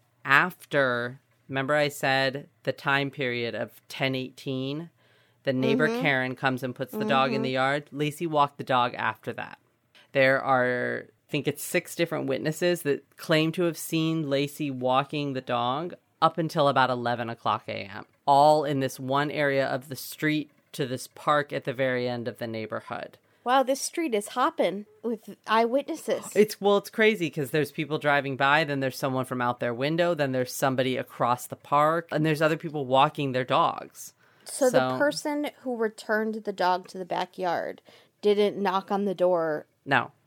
after, remember I said the time period of 10:18? The neighbor Karen comes and puts the dog in the yard. Lacey walked the dog after that. There are, I think it's 6 different witnesses that claim to have seen Lacey walking the dog up until about 11 o'clock a.m. All in this one area of the street to this park at the very end of the neighborhood. Wow, this street is hopping with eyewitnesses. It's crazy because there's people driving by, then there's someone from out their window, then there's somebody across the park, and there's other people walking their dogs. So the person who returned the dog to the backyard didn't knock on the door. No.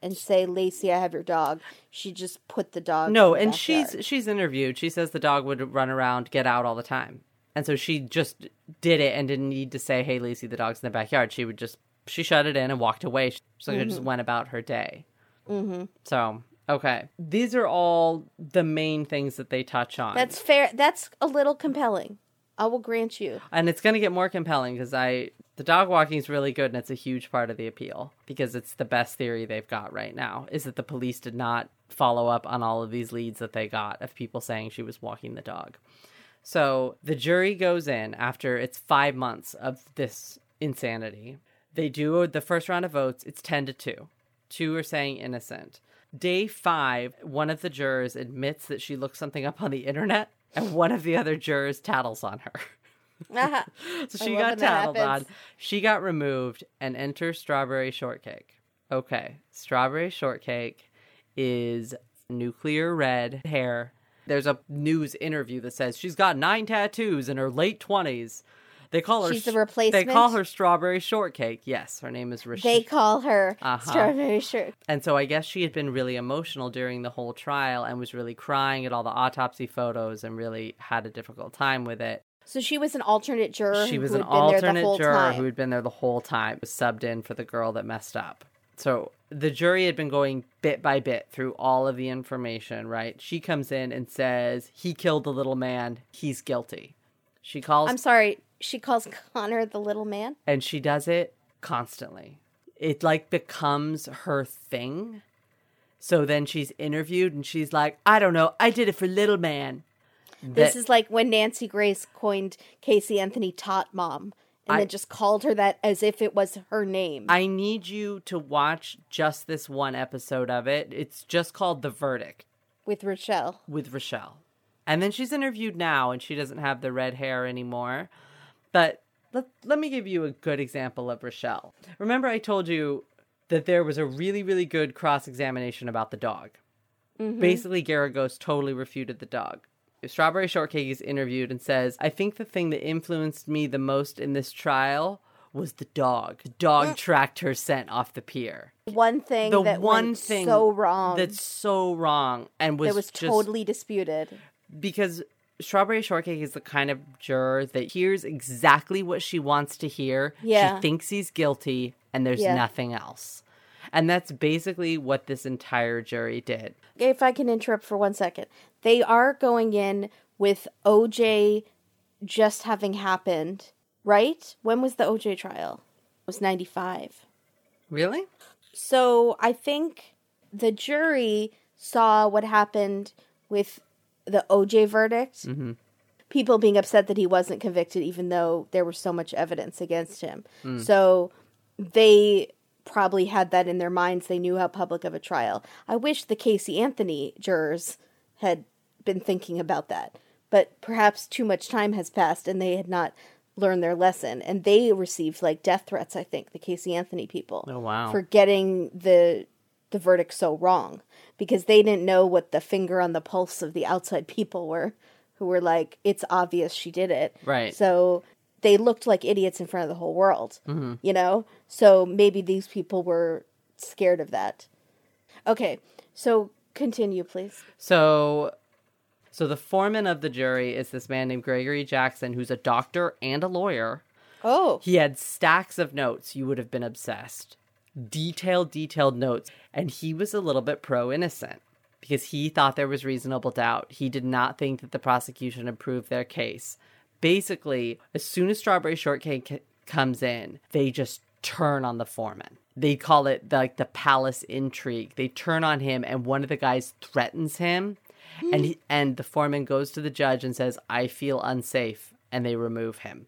and say, Lacey, I have your dog. She just put the dog No, in the and backyard. she's interviewed. She says the dog would run around, get out all the time. And so she just did it and didn't need to say, hey, Lacey, the dog's in the backyard. She shut it in and walked away. So she just went about her day. Mm-hmm. So, okay. These are all the main things that they touch on. That's fair. That's a little compelling. I will grant you. And it's going to get more compelling because the dog walking is really good, and it's a huge part of the appeal because it's the best theory they've got right now, is that the police did not follow up on all of these leads that they got of people saying she was walking the dog. So the jury goes in after it's 5 months of this insanity. They do the first round of votes. It's 10-2. 2 are saying innocent. Day 5, one of the jurors admits that she looked something up on the internet, and one of the other jurors tattles on her. So she got tattled on. She got removed, and enter Strawberry Shortcake. Okay, Strawberry Shortcake is nuclear red hair. There's a news interview that says she's got 9 tattoos in her late 20s. They call her. She's the replacement. They call her Strawberry Shortcake. Yes, her name is Rashida. They call her Strawberry Shortcake. And so I guess she had been really emotional during the whole trial and was really crying at all the autopsy photos and really had a difficult time with it. So she was an alternate juror. She was an alternate juror who had been there the whole time, was subbed in for the girl that messed up. So the jury had been going bit by bit through all of the information, right? She comes in and says, he killed the little man. He's guilty. She calls Connor the little man. And she does it constantly. It becomes her thing. So then she's interviewed and she's like, I don't know. I did it for little man. This is like when Nancy Grace coined Casey Anthony Tot Mom. And then just called her that as if it was her name. I need you to watch just this one episode of it. It's just called The Verdict. With Rochelle. And then she's interviewed now, and she doesn't have the red hair anymore. But let me give you a good example of Rochelle. Remember I told you that there was a really, really good cross-examination about the dog. Mm-hmm. Basically, Garagos totally refuted the dog. Strawberry Shortcake is interviewed and says, I think the thing that influenced me the most in this trial was the dog. The dog tracked her scent off the pier. One thing that went so wrong. That's so wrong. And was totally disputed. Because Strawberry Shortcake is the kind of juror that hears exactly what she wants to hear. Yeah. She thinks he's guilty, and there's nothing else. And that's basically what this entire jury did. If I can interrupt for 1 second. They are going in with OJ just having happened, right? When was the OJ trial? It was 95. Really? So I think the jury saw what happened with the OJ verdict. Mm-hmm. People being upset that he wasn't convicted even though there was so much evidence against him. So they probably had that in their minds. They knew how public of a trial. I wish the Casey Anthony jurors had been thinking about that. But perhaps too much time has passed and they had not learned their lesson. And they received death threats, I think, the Casey Anthony people. Oh, wow. For getting the verdict so wrong. Because they didn't know what the finger on the pulse of the outside people were. Who were like, it's obvious she did it. Right. So they looked like idiots in front of the whole world, you know? So maybe these people were scared of that. Okay, so continue, please. So the foreman of the jury is this man named Gregory Jackson, who's a doctor and a lawyer. Oh. He had stacks of notes. You would have been obsessed. Detailed notes. And he was a little bit pro-innocent because he thought there was reasonable doubt. He did not think that the prosecution had proved their case. Basically, as soon as Strawberry Shortcake comes in, they just turn on the foreman. They call it the palace intrigue. They turn on him, and one of the guys threatens him, and the foreman goes to the judge and says, I feel unsafe, and they remove him.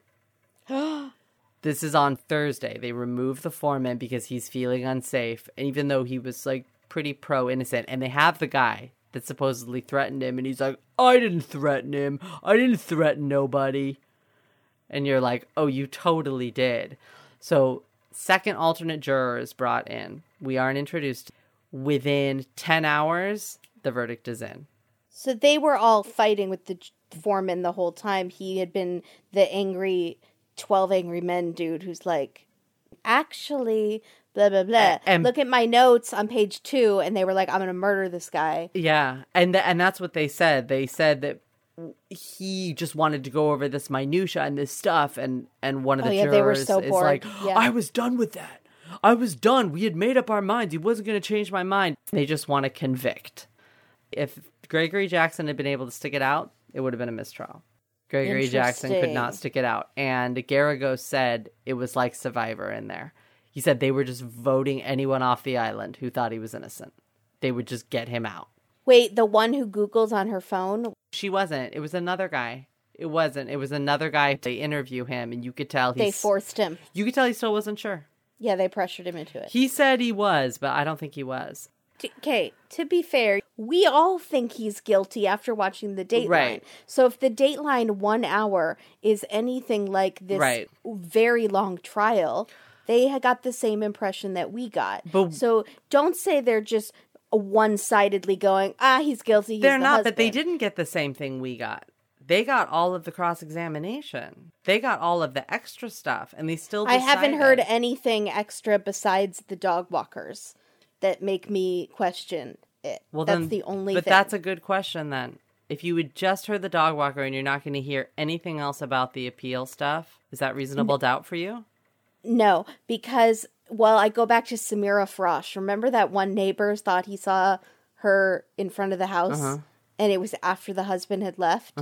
This is on Thursday. They remove the foreman because he's feeling unsafe, even though he was pretty pro-innocent, and they have the guy that supposedly threatened him, and he's like, I didn't threaten him. I didn't threaten nobody. And you're like, oh, you totally did. So, second alternate juror is brought in. We aren't introduced. Within 10 hours, the verdict is in. So they were all fighting with the foreman the whole time. He had been the angry 12 Angry Men dude who's like, actually, blah, blah, blah. And look at my notes on page 2, and they were like, I'm going to murder this guy. Yeah, and that's what they said. They said that he just wanted to go over this minutia and this stuff, and one of the jurors they were so is bored. like, I was done with that. I was done. We had made up our minds. He wasn't going to change my mind. They just want to convict. If Gregory Jackson had been able to stick it out, it would have been a mistrial. Gregory Jackson could not stick it out. And Garagos said it was like Survivor in there. He said they were just voting anyone off the island who thought he was innocent. They would just get him out. Wait, the one who Googles on her phone? She wasn't. It was another guy. It wasn't. It was another guy. They interview him, and you could tell they forced him. You could tell he still wasn't sure. Yeah, they pressured him into it. He said he was, but I don't think he was. Okay, to be fair, we all think he's guilty after watching the Dateline. Right. So if the Dateline 1 hour is anything like this very long trial, they had got the same impression that we got. So don't say they're just one-sidedly going, he's guilty, they're not, but they didn't get the same thing we got. They got all of the cross-examination. They got all of the extra stuff, and they still decided. I haven't heard anything extra besides the dog walkers that make me question it. Well, that's the only thing. But that's a good question, then. If you had just heard the dog walker and you're not going to hear anything else about the appeal stuff, is that reasonable doubt for you? No, because, I go back to Samira Frosh. Remember that one neighbor thought he saw her in front of the house? And it was after the husband had left.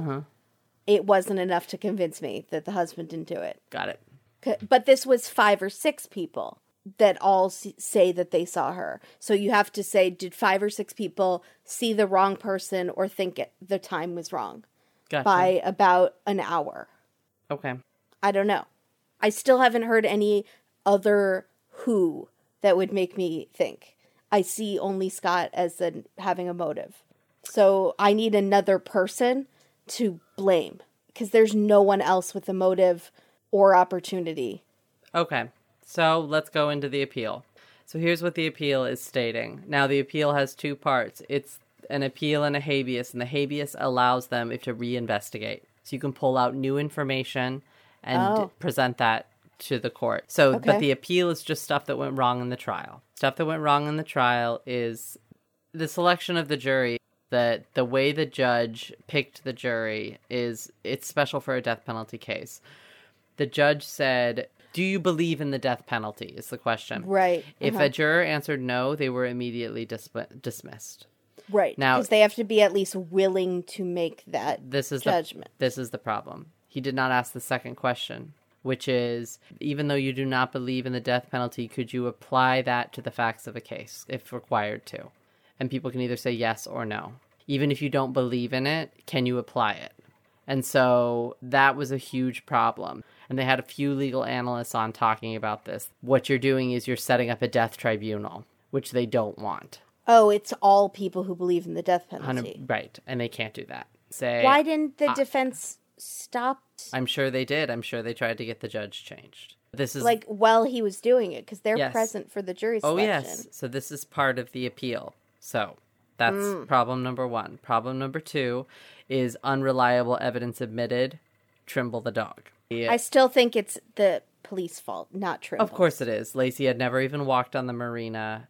It wasn't enough to convince me that the husband didn't do it. Got it. But this was 5 or 6 people that all say that they saw her. So you have to say, did 5 or 6 people see the wrong person or think the time was wrong? Gotcha. By about an hour. Okay. I don't know. I still haven't heard any other who that would make me think. I see only Scott as having a motive. So I need another person to blame because there's no one else with a motive or opportunity. Okay, so let's go into the appeal. So here's what the appeal is stating. Now, the appeal has 2 parts. It's an appeal and a habeas, and the habeas allows them to reinvestigate. So you can pull out new information and present that to the court. So, but the appeal is just stuff that went wrong in the trial. Stuff that went wrong in the trial is the selection of the jury. That the way the judge picked the jury it's special for a death penalty case. The judge said, do you believe in the death penalty is the question. Right. If a juror answered no, they were immediately dismissed. Right. Now, because they have to be at least willing to make that judgment. This is the problem. He did not ask the second question, which is, even though you do not believe in the death penalty, could you apply that to the facts of a case if required to? And people can either say yes or no. Even if you don't believe in it, can you apply it? And so that was a huge problem. And they had a few legal analysts on talking about this. What you're doing is you're setting up a death tribunal, which they don't want. Oh, it's all people who believe in the death penalty. Right, and they can't do that. Why didn't the defense stop? I'm sure they did. I'm sure they tried to get the judge changed. This is while he was doing it, because they're present for the jury selection. Oh, yes. So this is part of the appeal. So that's problem number 1. Problem number 2 is unreliable evidence admitted. Trimble the dog. I still think it's the police fault, not Trimble. Of course it is. Lacey had never even walked on the marina.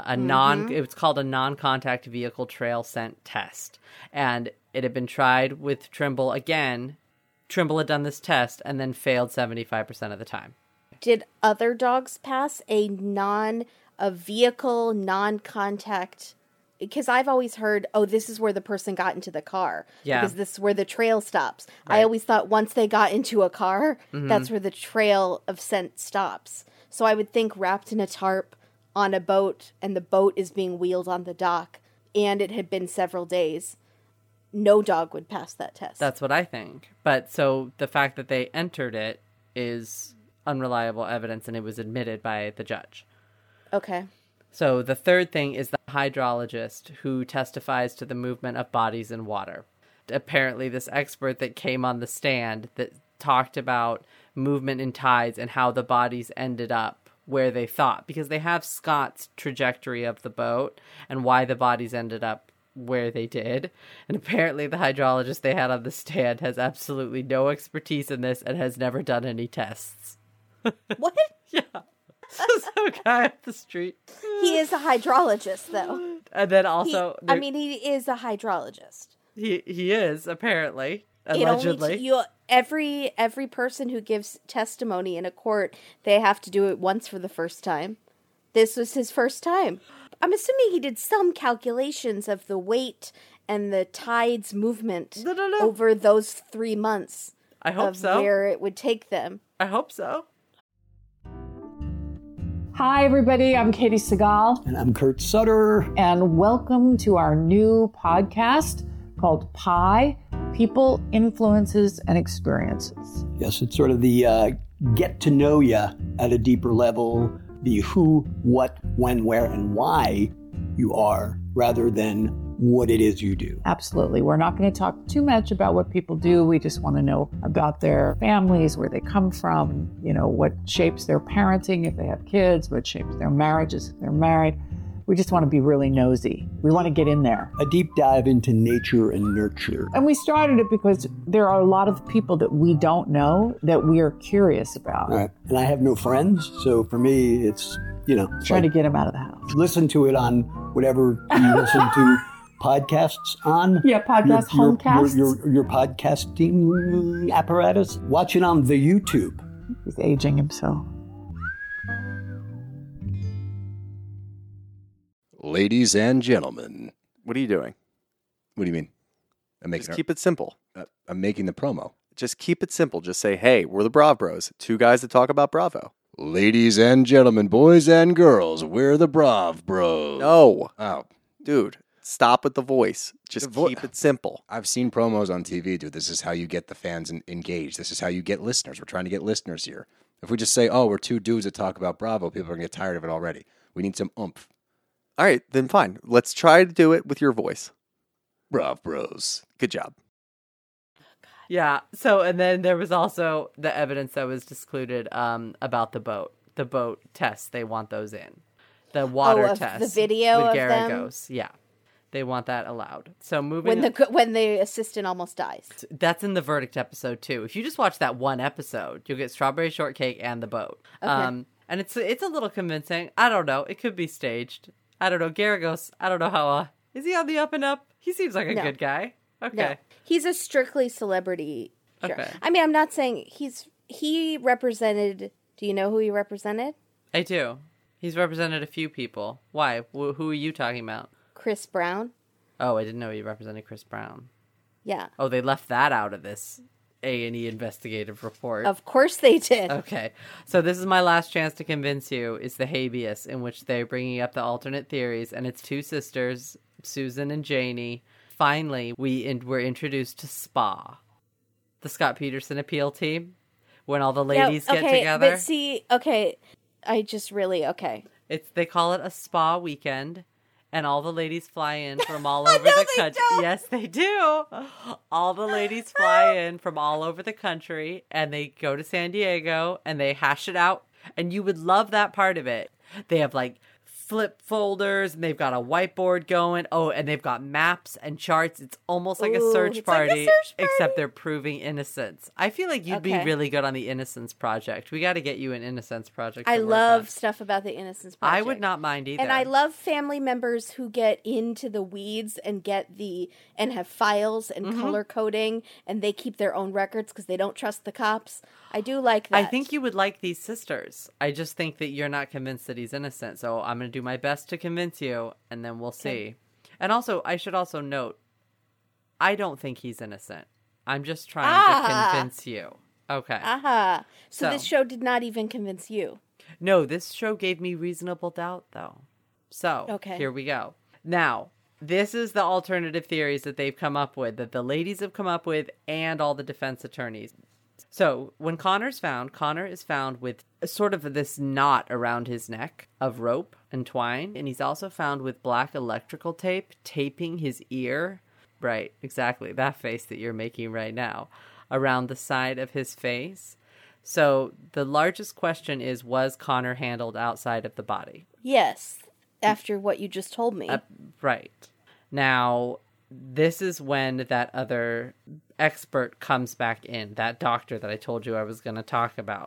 It was called a non-contact vehicle trail scent test. And it had been tried with Trimble again. Trimble had done this test and then failed 75% of the time. Did other dogs pass a vehicle non-contact? Because I've always heard, this is where the person got into the car. Yeah. Because this is where the trail stops. Right. I always thought once they got into a car, that's where the trail of scent stops. So I would think wrapped in a tarp on a boat, and the boat is being wheeled on the dock, and it had been several days, no dog would pass that test. That's what I think. But so the fact that they entered it is unreliable evidence, and it was admitted by the judge. Okay. So the third thing is the hydrologist who testifies to the movement of bodies in water. Apparently this expert that came on the stand that talked about movement in tides and how the bodies ended up where they thought, because they have Scott's trajectory of the boat and why the bodies ended up where they did. And apparently the hydrologist they had on the stand has absolutely no expertise in this and has never done any tests. What? Yeah. So guy up the street. He is a hydrologist, though. And then also... he is a hydrologist. He is, apparently. Allegedly. Every person who gives testimony in a court, they have to do it once for the first time. This was his first time. I'm assuming he did some calculations of the weight and the tide's movement over those 3 months. I hope so. Where it would take them. I hope so. Hi, everybody. I'm Katie Segal. And I'm Kurt Sutter. And welcome to our new podcast called Pi, People, Influences, and Experiences. Yes, it's sort of the get to know you at a deeper level, the who, what, when, where, and why you are, rather than what it is you do. Absolutely. We're not going to talk too much about what people do. We just want to know about their families, where they come from, what shapes their parenting if they have kids, what shapes their marriages if they're married. We just want to be really nosy. We want to get in there. A deep dive into nature and nurture. And we started it because there are a lot of people that we don't know that we are curious about. All right. And I have no friends, so for me, it's, trying to get them out of the house. Listen to it on whatever you listen to podcasts on. Yeah, homecasts. Your podcasting apparatus. Watch it on the YouTube. He's aging himself. Ladies and gentlemen. What are you doing? What do you mean? Just keep it simple. I'm making the promo. Just keep it simple. Just say, hey, we're the Brav Bros. Two guys that talk about Bravo. Ladies and gentlemen, boys and girls, we're the Brav Bros. No. Oh. Dude, stop with the voice. Just keep it simple. I've seen promos on TV, dude. This is how you get the fans engaged. This is how you get listeners. We're trying to get listeners here. If we just say, oh, we're two dudes that talk about Bravo, people are going to get tired of it already. We need some oomph. All right, then fine. Let's try to do it with your voice. Brav Bros. Good job. Yeah. So, and then there was also the evidence that was discluded about the boat tests. They want those in. The water tests. The video with of them. Yeah. They want that allowed. So moving when the assistant almost dies. That's in the verdict episode too. If you just watch that one episode, you'll get strawberry shortcake and the boat. Okay. And it's a little convincing. I don't know. It could be staged. I don't know. Garagos, I don't know how, is he on the up and up? He seems like a good guy. Okay. No. He's a strictly celebrity show. Okay. I mean, I'm not saying he represented, do you know who he represented? I do. He's represented a few people. Why? Who are you talking about? Chris Brown. Oh, I didn't know he represented Chris Brown. Yeah. Oh, they left that out of this A&E investigative report. Of course they did. Okay. So this is my last chance to convince you is the habeas, in which they're bringing up the alternate theories, and it's two sisters, Susan and Janie. Finally, we're introduced to SPA, the Scott Peterson appeal team, when all the ladies get together. But see, okay, They call it a spa weekend. And all the ladies fly in from all over the country. Yes, they do. All the ladies fly in from all over the country, and they go to San Diego, and they hash it out. And you would love that part of it. They have like flip folders, and they've got a whiteboard going. Oh, and they've got maps and charts. It's almost like a search party, except they're proving innocence. I feel like you'd be really good on the Innocence Project. We got to get you an Innocence Project. I love stuff about the Innocence Project. I would not mind either. And I love family members who get into the weeds and and have files and color coding, and they keep their own records because they don't trust the cops. I do like that. I think you would like these sisters. I just think that you're not convinced that he's innocent. So I'm going to do my best to convince you, and then we'll see. And also, I should also note, I don't think he's innocent. I'm just trying to convince you. Okay. So this show did not even convince you. No, this show gave me reasonable doubt, though. So, Here we go. Now, this is the alternative theories that they've come up with, that the ladies have come up with, and all the defense attorneys. So when Connor is found with sort of this knot around his neck of rope and twine. And he's also found with black electrical tape taping his ear. Right, exactly. That face that you're making right now around the side of his face. So the largest question is, was Connor handled outside of the body? Yes, after what you just told me. Right. Now, this is when that other expert comes back in, that doctor that I told you I was going to talk about.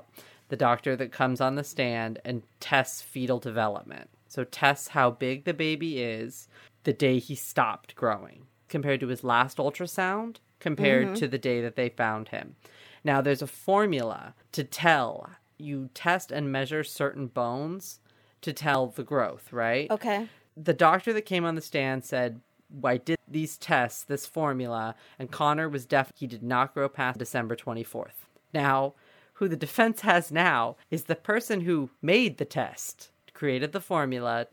the doctor that comes on the stand and tests fetal development. So tests how big the baby is the day he stopped growing compared to his last ultrasound compared to the day that they found him. Now, there's a formula to tell. You test and measure certain bones to tell the growth, right? Okay. The doctor that came on the stand said, I did these tests, this formula, and Connor was he did not grow past December 24th. Now, who the defense has now is the person who made the test, created the formula,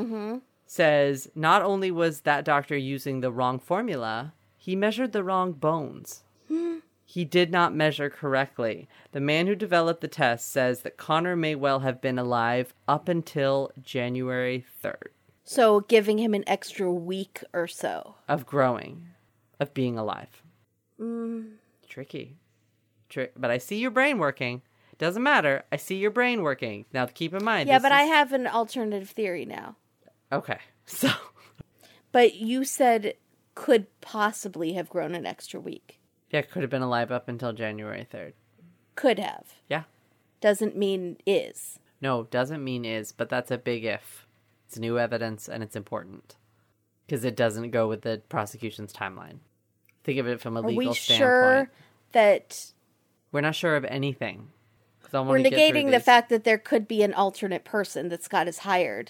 says not only was that doctor using the wrong formula, he measured the wrong bones. He did not measure correctly. The man who developed the test says that Connor may well have been alive up until January 3rd. So giving him an extra week or so. Of growing. Of being alive. Tricky. But I see your brain working. Doesn't matter. I see your brain working. Now keep in mind. Yeah, but I have an alternative theory now. Okay. So. But you said could possibly have grown an extra week. Yeah, could have been alive up until January 3rd. Could have. Yeah. Doesn't mean is. No, doesn't mean is, but that's a big if. It's new evidence and it's important. Because it doesn't go with the prosecution's timeline. Think of it from a legal standpoint. Are we sure that... We're not sure of anything. We're negating the fact that there could be an alternate person that Scott has hired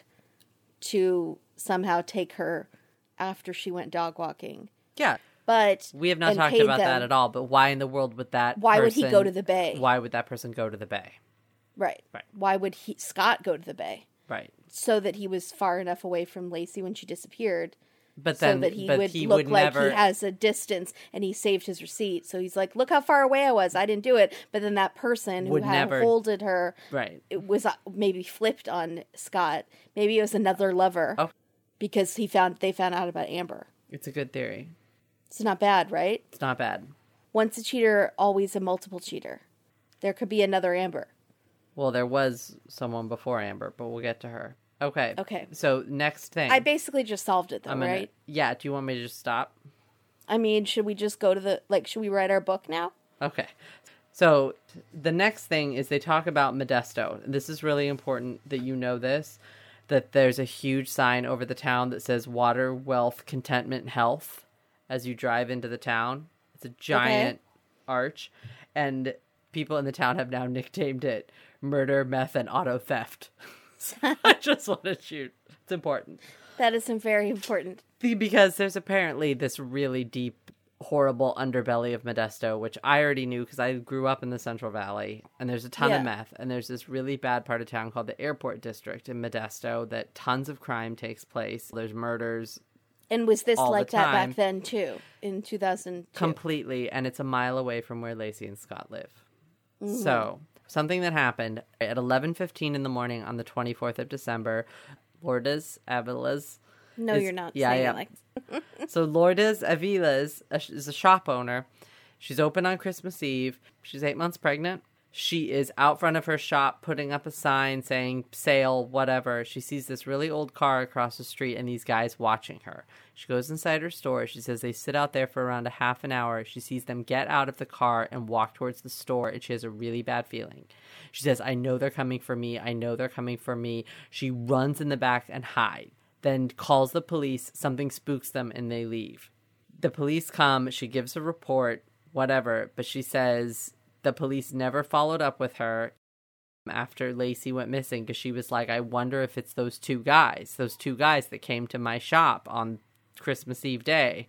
to somehow take her after she went dog walking. Yeah. But we have not talked about that at all, but why in the world would that Why would he go to the bay? Why would that person go to the bay? Right. Why would Scott go to the bay? Right. So that he was far enough away from Lacey when she disappeared. But then, so that he would look like he has a distance and he saved his receipt. So he's like, look how far away I was. I didn't do it. But then that person who had holded her it was maybe flipped on Scott. Maybe it was another lover. Oh. Because they found out about Amber. It's a good theory. It's not bad, right? It's not bad. Once a cheater, always a multiple cheater. There could be another Amber. Well, there was someone before Amber, but we'll get to her. Okay. So, next thing. I basically just solved it, though, right? Yeah. Do you want me to just stop? I mean, should we just go to should we write our book now? Okay. So, the next thing is they talk about Modesto. This is really important that you know this, that there's a huge sign over the town that says water, wealth, contentment, and health as you drive into the town. It's a giant arch. And people in the town have now nicknamed it murder, meth, and auto theft. So I just want to shoot. It's important. That is very important. Because there's apparently this really deep, horrible underbelly of Modesto, which I already knew because I grew up in the Central Valley. And there's a ton of meth. And there's this really bad part of town called the Airport District in Modesto that tons of crime takes place. There's murders. And was this like that back then, too, in 2002? Completely. And it's a mile away from where Lacey and Scott live. Mm-hmm. So, something that happened at 11:15 in the morning on the 24th of December, Lourdes Aviles. No, you're not saying it like So, Lourdes Aviles is a shop owner. She's open on Christmas Eve. She's 8 months pregnant. She is out front of her shop putting up a sign saying sale, whatever. She sees this really old car across the street and these guys watching her. She goes inside her store. She says they sit out there for around a half an hour. She sees them get out of the car and walk towards the store, and she has a really bad feeling. She says, I know they're coming for me. I know they're coming for me. She runs in the back and hides. Then calls the police. Something spooks them and they leave. The police come. She gives a report, whatever, but she says the police never followed up with her after Lacey went missing because she was like, I wonder if it's those two guys that came to my shop on Christmas Eve day.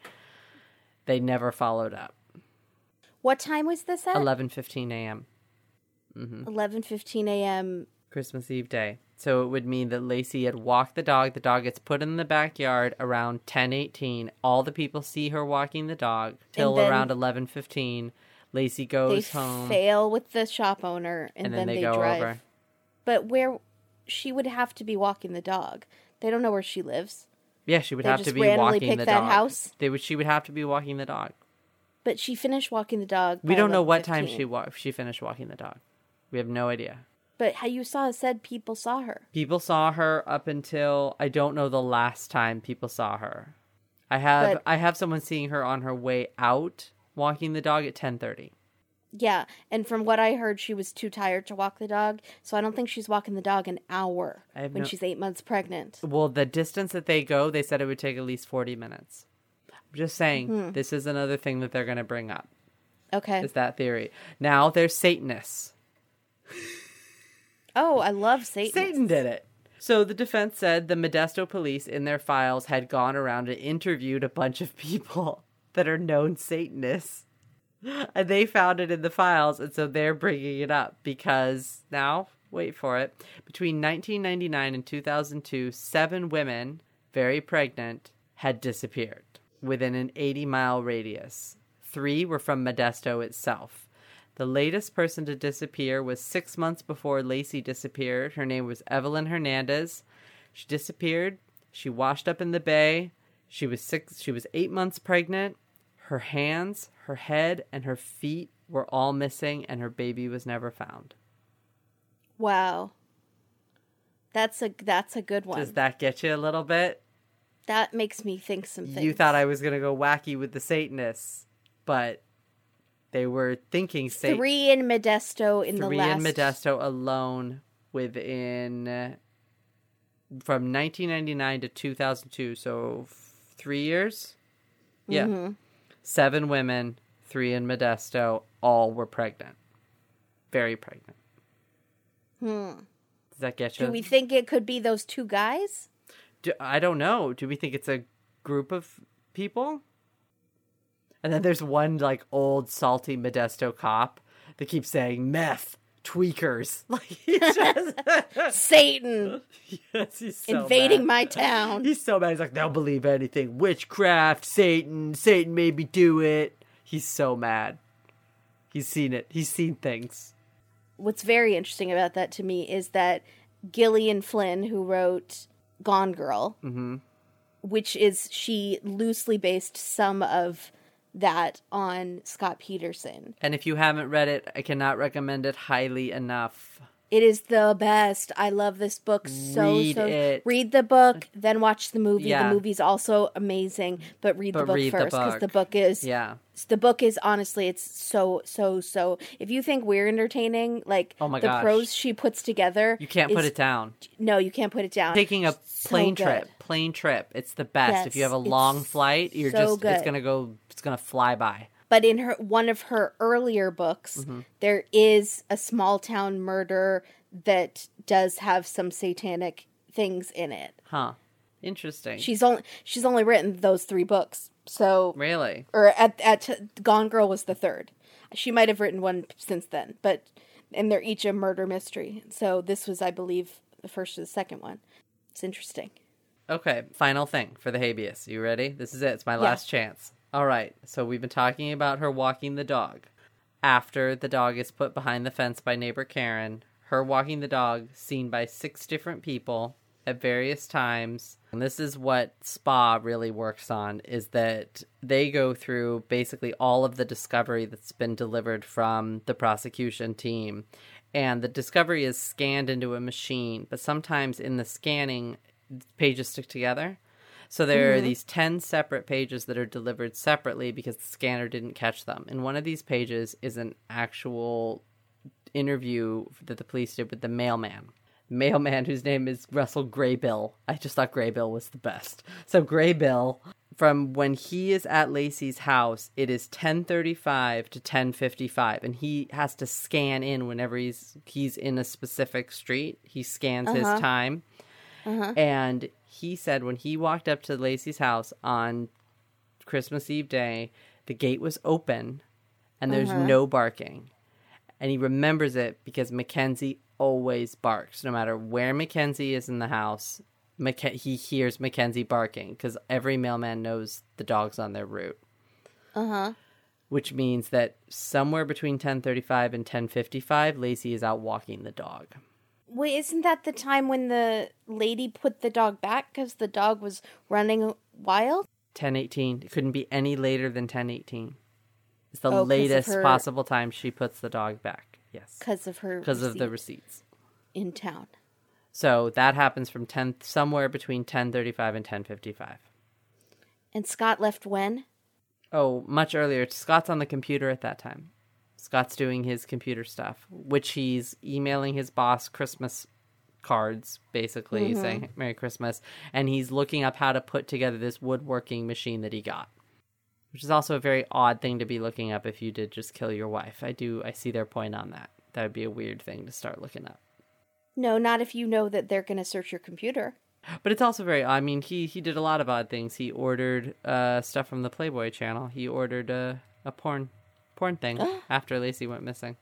They never followed up. What time was this at? 11:15 a.m. 11:15 a.m. Christmas Eve day. So it would mean that Lacey had walked the dog. The dog gets put in the backyard around 10:18. All the people see her walking the dog till around 11:15. Lacey goes home. They fail with the shop owner, and then they go drive. over. But where she would have to be walking the dog. They don't know where she lives. Yeah, she would have to be walking the dog. That house? She would have to be walking the dog. But she finished walking the dog. We don't know what time she finished walking the dog. We have no idea. But how you said people saw her. People saw her up until I don't know the last time people saw her. I have someone seeing her on her way out walking the dog at 10:30. Yeah, and from what I heard, she was too tired to walk the dog, so I don't think she's walking the dog an hour when she's 8 months pregnant. Well, the distance that they go, they said it would take at least 40 minutes. I'm just saying, this is another thing that they're going to bring up. Okay. Is that theory. Now, there's Satanists. Oh, I love Satan. Satan did it. So the defense said the Modesto police in their files had gone around and interviewed a bunch of people that are known Satanists. And they found it in the files, and so they're bringing it up because now, wait for it, between 1999 and 2002, 7 women, very pregnant, had disappeared within an 80-mile radius. 3 were from Modesto itself. The latest person to disappear was 6 months before Lacey disappeared. Her name was Evelyn Hernandez. She disappeared. She washed up in the bay. She was 8 months pregnant. Her hands, her head, and her feet were all missing, and her baby was never found. Wow. That's a good one. Does that get you a little bit? That makes me think some things. You thought I was going to go wacky with the Satanists, but they were thinking Satan. 3 in Modesto in the 3 last... in Modesto alone within... from 1999 to 2002, so 3 years? Yeah. Mm-hmm. 7 women, 3 in Modesto, all were pregnant. Very pregnant. Does that get you? Do we think it could be those 2 guys? I don't know. Do we think it's a group of people? And then there's one, like, old, salty Modesto cop that keeps saying, meth, tweakers. Like, he just... Satan! Yes, he's so invading mad. My town. He's so mad. He's like, they'll believe anything. Witchcraft, Satan made me do it. He's so mad. He's seen it. He's seen things. What's very interesting about that to me is that Gillian Flynn, who wrote Gone Girl, which is, she loosely based some of that on Scott Peterson. And if you haven't read it, I cannot recommend it highly enough. It is the best. I love this book Read it. Read the book, then watch the movie. Yeah. The movie's also amazing, but read the book first, because the book is... Yeah. The book is, honestly, it's so... If you think we're entertaining, like, the gosh. Prose she puts together... You can't put it down. No, you can't put it down. Taking a plane trip. It's the best. Yes, if you have a long flight, you're so good. It's going to fly by. But in one of her earlier books, there is a small town murder that does have some satanic things in it. Huh. Interesting. She's only written those 3 books. So really, or at Gone Girl was the 3rd. She might have written one since then, and they're each a murder mystery. So this was, I believe, the first or the second one. It's interesting. Okay, final thing for the habeas. You ready? This is it. It's my last chance. All right, so we've been talking about her walking the dog. After the dog is put behind the fence by neighbor Karen, her walking the dog seen by 6 different people at various times. And this is what SPA really works on, is that they go through basically all of the discovery that's been delivered from the prosecution team. And the discovery is scanned into a machine, but sometimes in the scanning, pages stick together. So there are these 10 separate pages that are delivered separately because the scanner didn't catch them. And one of these pages is an actual interview that the police did with the mailman. Mailman, whose name is Russell Graybill. I just thought Graybill was the best. So Graybill, from when he is at Lacey's house, it is 10:35 to 10:55. And he has to scan in whenever he's in a specific street. He scans his time. And he said when he walked up to Lacey's house on Christmas Eve day, the gate was open and there's no barking. And he remembers it because Mackenzie always barks. No matter where Mackenzie is in the house, he hears Mackenzie barking because every mailman knows the dog's on their route. Which means that somewhere between 10:35 and 10:55, Lacey is out walking the dog. Wait, isn't that the time when the lady put the dog back because the dog was running wild? 10:18. It couldn't be any later than 10:18. It's the latest possible time she puts the dog back. Yes. Because of the receipts. In town. So that happens from somewhere between 10:35 and 10:55. And Scott left when? Oh, much earlier. Scott's on the computer at that time. Scott's doing his computer stuff, which he's emailing his boss Christmas cards, basically saying Merry Christmas, and he's looking up how to put together this woodworking machine that he got, which is also a very odd thing to be looking up if you did just kill your wife. I see their point on that. That would be a weird thing to start looking up. No, not if you know that they're going to search your computer. But it's also very, I mean, he did a lot of odd things. He ordered stuff from the Playboy channel. He ordered a porn thing after Lacey went missing.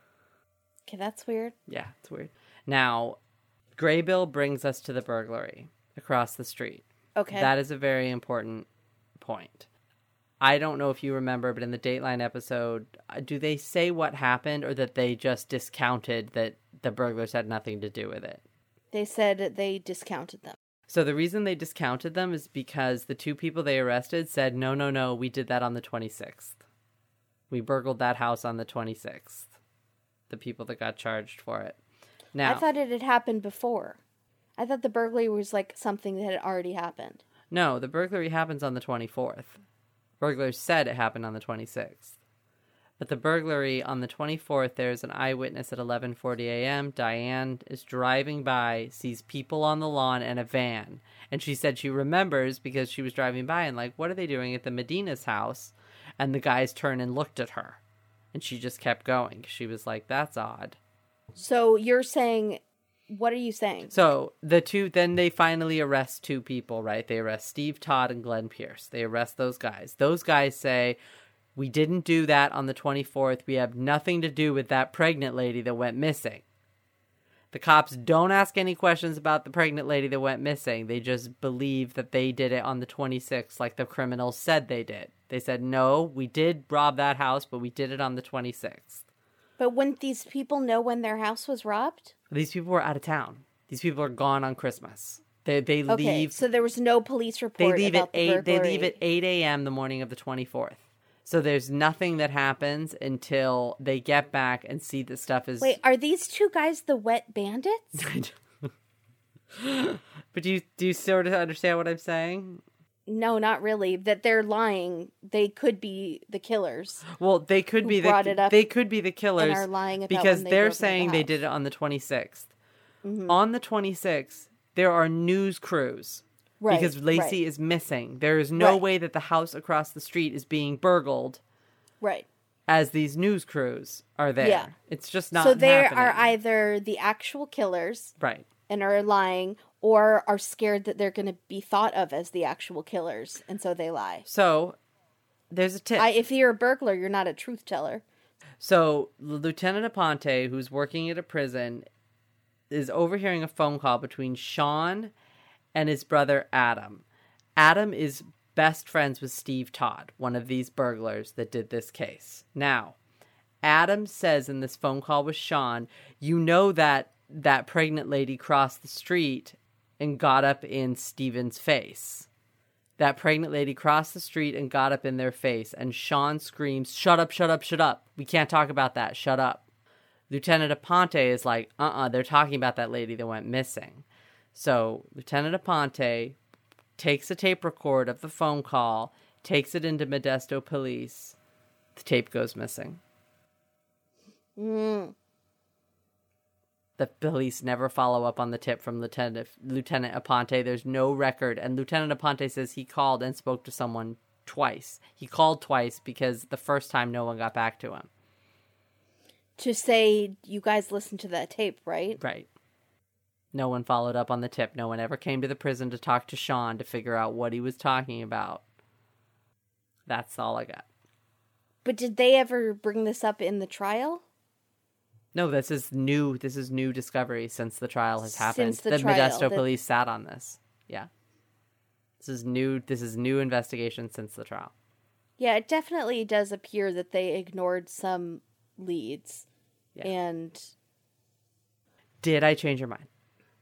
Okay, that's weird. Yeah, it's weird. Now, Graybill brings us to the burglary across the street. Okay. That is a very important point. I don't know if you remember, but in the Dateline episode, do they say what happened or that they just discounted that the burglars had nothing to do with it? They said they discounted them. So the reason they discounted them is because the two people they arrested said, no, we did that on the 26th. We burgled that house on the 26th. The people that got charged for it. Now, I thought it had happened before. I thought the burglary was like something that had already happened. No, the burglary happens on the 24th. Burglars said it happened on the 26th. But the burglary on the 24th, there's an eyewitness at 11:40 a.m. Diane is driving by, sees people on the lawn and a van. And she said she remembers because she was driving by and like, what are they doing at the Medina's house? And the guys turned and looked at her. And she just kept going. She was like, that's odd. So you're saying, what are you saying? So then they finally arrest two people, right? They arrest Steve Todd and Glenn Pierce. They arrest those guys. Those guys say, we didn't do that on the 24th. We have nothing to do with that pregnant lady that went missing. The cops don't ask any questions about the pregnant lady that went missing. They just believe that they did it on the 26th like the criminals said they did. They said, no, we did rob that house, but we did it on the 26th. But wouldn't these people know when their house was robbed? These people were out of town. These people are gone on Christmas. They okay, leave. So there was no police report about the burglary. They leave at 8 a.m. the morning of the 24th. So there's nothing that happens until they get back and see that stuff is... Wait, are these two guys the wet bandits? But do you sort of understand what I'm saying? No, not really. That they're lying. They could be the killers. Well, they could be the killers and are lying about because when they're saying they did it on the 26th. Mm-hmm. On the 26th, there are news crews. Right, because Lacey is missing. There is no way that the house across the street is being burgled. Right. As these news crews are there. Yeah. It's just not happening. So they happening. are either the actual killers. Right. And are lying, or are scared that they're going to be thought of as the actual killers, and so they lie. So, there's a tip. If you're a burglar, you're not a truth teller. So, Lieutenant Aponte, who's working at a prison, is overhearing a phone call between Sean and his brother Adam. Adam is best friends with Steve Todd, one of these burglars that did this case. Now, Adam says in this phone call with Sean, you know that pregnant lady crossed the street and got up in Steven's face. That pregnant lady crossed the street and got up in their face. And Sean screams, shut up, shut up, shut up. We can't talk about that. Shut up. Lieutenant Aponte is like, they're talking about that lady that went missing. So Lieutenant Aponte takes a tape record of the phone call, takes it into Modesto police. The tape goes missing. The police never follow up on the tip from Lieutenant Aponte. There's no record. And Lieutenant Aponte says he called and spoke to someone twice. He called twice because the first time no one got back to him. To say, you guys listened to that tape, right? Right. No one followed up on the tip. No one ever came to the prison to talk to Sean to figure out what he was talking about. That's all I got. But did they ever bring this up in the trial? No, this is new discovery since the trial has happened. Since the Modesto police sat on this. Yeah. This is new investigation since the trial. Yeah, it definitely does appear that they ignored some leads. Yeah. And did I change your mind?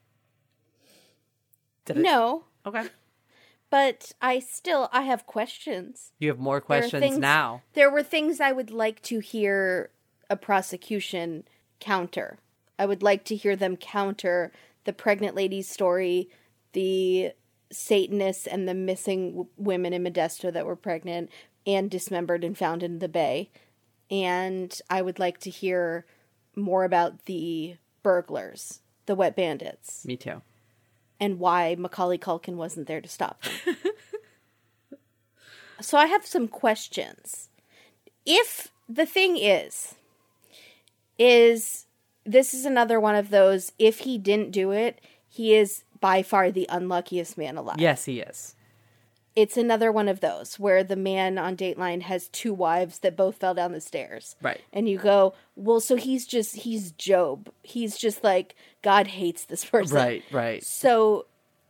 No. Okay. But I have questions. You have more questions now. There were things I would like to hear a prosecution counter. I would like to hear them counter the pregnant lady's story, the Satanists and the missing women in Modesto that were pregnant and dismembered and found in the bay, and I would like to hear more about the burglars, the Wet Bandits. Me too. And why Macaulay Culkin wasn't there to stop them. So I have some questions. If the thing is this is another one of those, if he didn't do it, he is by far the unluckiest man alive. Yes, he is. It's another one of those where the man on Dateline has 2 wives that both fell down the stairs. Right. And you go, well, so he's Job. He's just like, God hates this person. Right. So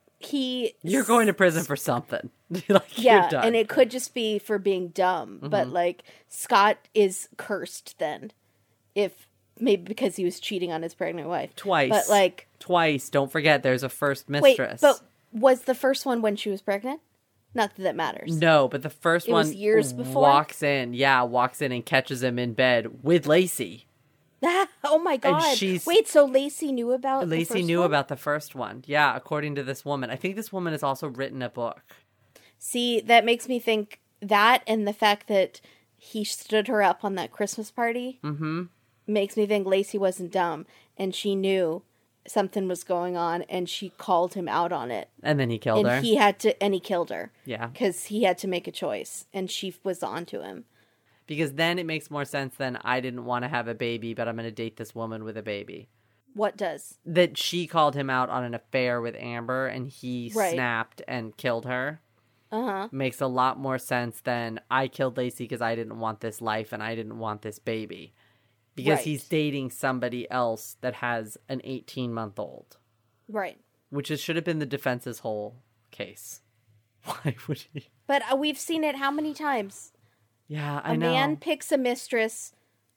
you're going to prison for something. Like, yeah, and it could just be for being dumb. Mm-hmm. But like, Scott is cursed then. If maybe because he was cheating on his pregnant wife. Twice. But like twice. Don't forget there's a first mistress. Wait, but was the first one when she was pregnant? Not that matters. No, but the first one was years before. Walks in and catches him in bed with Lacey. Oh my God. Wait, so Lacey knew about about the first one. Yeah, according to this woman. I think this woman has also written a book. See, that makes me think that, and the fact that he stood her up on that Christmas party makes me think Lacey wasn't dumb, and she knew something was going on, and she called him out on it. And then he killed her. And he killed her. Yeah. Because he had to make a choice, and she was on to him. Because then it makes more sense than I didn't want to have a baby, but I'm going to date this woman with a baby. What does? That she called him out on an affair with Amber, and he snapped and killed her. Uh-huh. Makes a lot more sense than I killed Lacey because I didn't want this life and I didn't want this baby. Because he's dating somebody else that has an 18-month-old. Right. Which should have been the defense's whole case. Why would he? But we've seen it how many times? Yeah, I know. A man picks a mistress.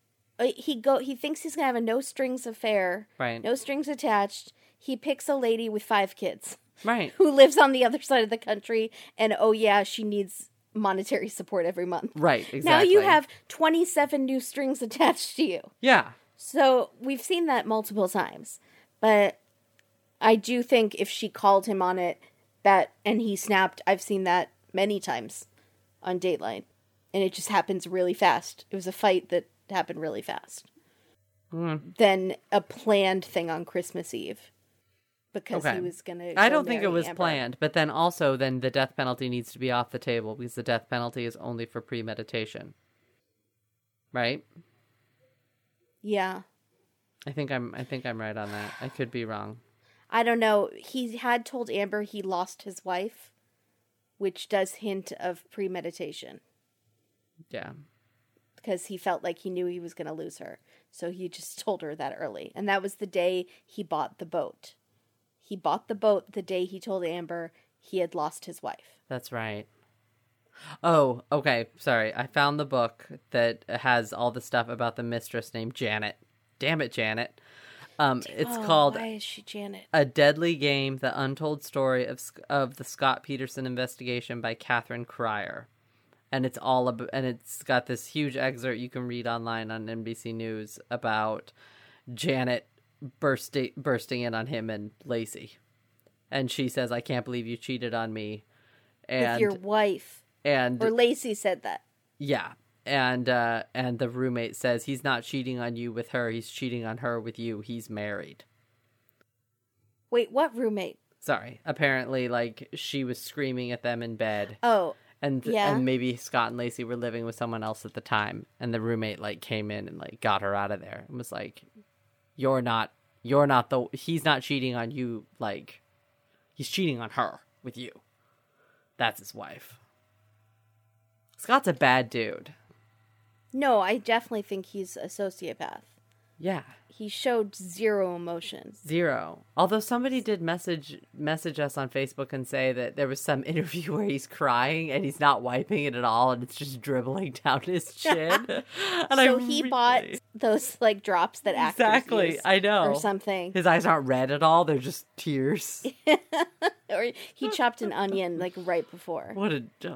He thinks he's going to have a no-strings affair. Right. No strings attached. He picks a lady with 5 kids. Right. Who lives on the other side of the country. And, oh, yeah, she needs monetary support every month. Right, exactly. Now you have 27 new strings attached to you. Yeah. So we've seen that multiple times. But I do think if she called him on it, and he snapped, I've seen that many times on Dateline. And it just happens really fast. It was a fight that happened really fast. Than a planned thing on Christmas Eve. Because he was going to I don't think it was Amber. planned. But then also, then the death penalty needs to be off the table because the death penalty is only for premeditation. Right? Yeah. I think I'm right on that. I could be wrong. I don't know. He had told Amber he lost his wife, which does hint of premeditation. Yeah. Because he felt like he knew he was going to lose her. So he just told her that early. And that was the day he bought the boat. He bought the boat the day he told Amber he had lost his wife. That's right. Oh, okay. Sorry. I found the book that has all the stuff about the mistress named Janet. Damn it, Janet. It's called Why is she Janet? A Deadly Game, The Untold Story of the Scott Peterson Investigation by Catherine Cryer. And it's it's got this huge excerpt you can read online on NBC News about Janet bursting in on him and Lacey. And she says, I can't believe you cheated on me. And with your wife. Or Lacey said that. Yeah. And the roommate says he's not cheating on you with her, he's cheating on her with you. He's married. Wait, what roommate? Sorry. Apparently, like, she was screaming at them in bed. Oh. And maybe Scott and Lacey were living with someone else at the time, and the roommate like came in and like got her out of there and was like, he's not cheating on you, like he's cheating on her with you. That's his wife. Scott's a bad dude. No, I definitely think he's a sociopath. Yeah. He showed zero emotion. Zero. Although somebody did message us on Facebook and say that there was some interview where he's crying and he's not wiping it at all and it's just dribbling down his chin. And he bought those like drops that actors exactly use I know or something. His eyes aren't red at all; they're just tears. Or he chopped an onion like right before. What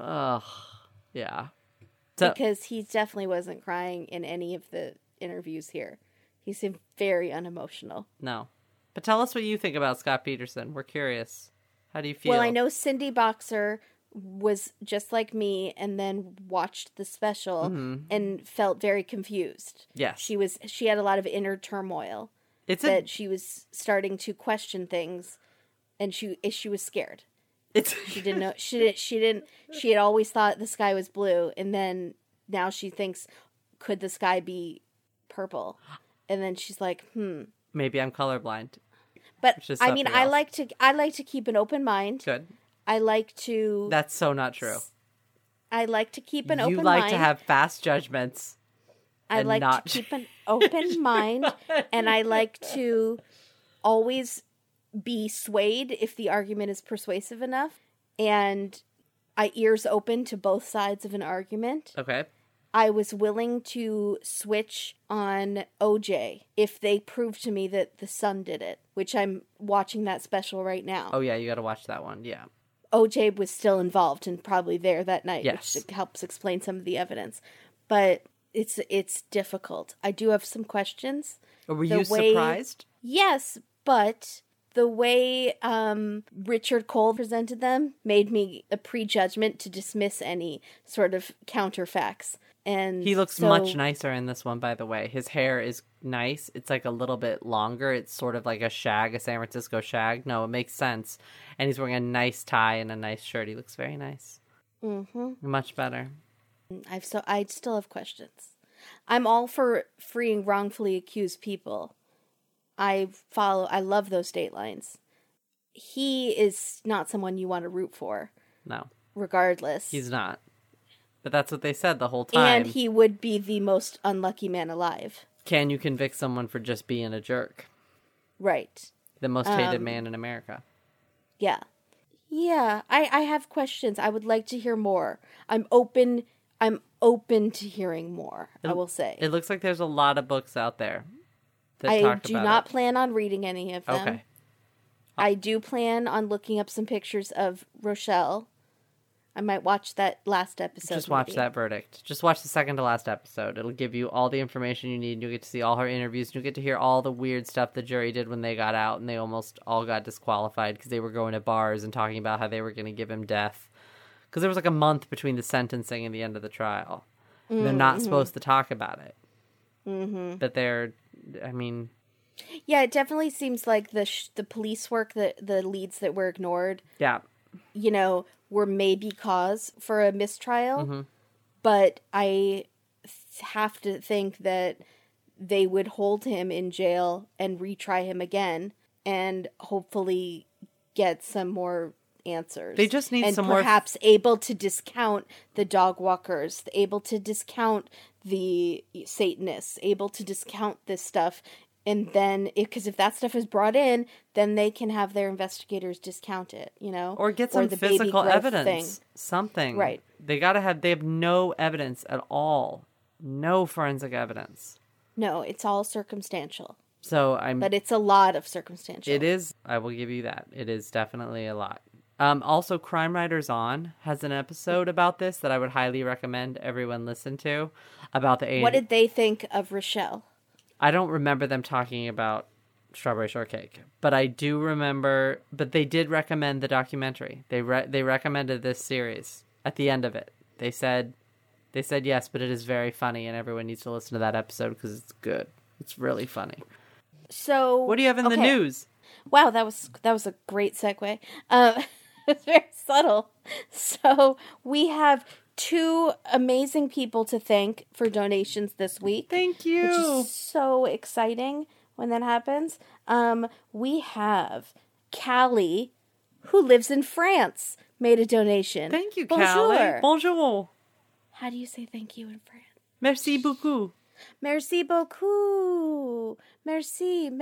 yeah. Because he definitely wasn't crying in any of the interviews here. He seemed very unemotional. No. But tell us what you think about Scott Peterson. We're curious. How do you feel? Well, I know Cindy Boxer was just like me and then watched the special and felt very confused. Yes. She had a lot of inner turmoil. She was starting to question things, and she was scared. She didn't know. She had always thought the sky was blue, and then now she thinks, could the sky be purple? And then she's like, maybe I'm colorblind. But I mean, I like to keep an open mind. Good. I like to. That's so not true. I like to keep an open mind. You like to have fast judgments. I like to keep an open mind, and I like to always be swayed if the argument is persuasive enough, and ears open to both sides of an argument. Okay. I was willing to switch on OJ if they proved to me that the son did it, which I'm watching that special right now. Oh, yeah, you got to watch that one, yeah. OJ was still involved and probably there that night, yes. Which helps explain some of the evidence. But it's difficult. I do have some questions. Were you surprised? Yes, but the way Richard Cole presented them made me a prejudgment to dismiss any sort of counterfacts. And he looks much nicer in this one, by the way. His hair is nice. It's like a little bit longer. It's sort of like a shag, a San Francisco shag. No, it makes sense. And he's wearing a nice tie and a nice shirt. He looks very nice. Mm-hmm. Much better. I still have questions. I'm all for freeing wrongfully accused people. I love those state lines. He is not someone you want to root for. No. Regardless. He's not. But that's what they said the whole time. And he would be the most unlucky man alive. Can you convict someone for just being a jerk? Right. The most hated man in America. Yeah. Yeah. I have questions. I would like to hear more. I'm open to hearing more, I will say. It looks like there's a lot of books out there that I talk do about not it. plan on reading any of them. Okay. I do plan on looking up some pictures of Rochelle. I might watch that last episode. Just watch that verdict. Just watch the second to last episode. It'll give you all the information you need. You'll get to see all her interviews. You'll get to hear all the weird stuff the jury did when they got out, and they almost all got disqualified because they were going to bars and talking about how they were going to give him death. Because there was like a month between the sentencing and the end of the trial. Mm-hmm. They're not supposed to talk about it. Mm-hmm. But yeah, it definitely seems like the police work, the leads that were ignored. Yeah. Were maybe cause for a mistrial, mm-hmm. but I have to think that they would hold him in jail and retry him again and hopefully get some more answers. They just need some more... And perhaps able to discount the dog walkers, able to discount the Satanists, able to discount this stuff. And then, because if that stuff is brought in, then they can have their investigators discount it, Or get some physical evidence. Something. Right. They have no evidence at all. No forensic evidence. No, it's all circumstantial. But it's a lot of circumstantial. It is. I will give you that. It is definitely a lot. Also, Crime Writers On has an episode about this that I would highly recommend everyone listen to. About the What did they think of Rochelle? I don't remember them talking about Strawberry Shortcake, but I do remember. But they did recommend the documentary. They recommended this series at the end of it. They said yes, but it is very funny, and everyone needs to listen to that episode because it's good. It's really funny. So, what do you have in the news? Wow, that was a great segue. It's very subtle. So we have 2 amazing people to thank for donations this week. Thank you. Which is so exciting when that happens. We have Callie, who lives in France, made a donation. Thank you, Callie. Bonjour. How do you say thank you in France? Merci beaucoup. Merci beaucoup. Merci.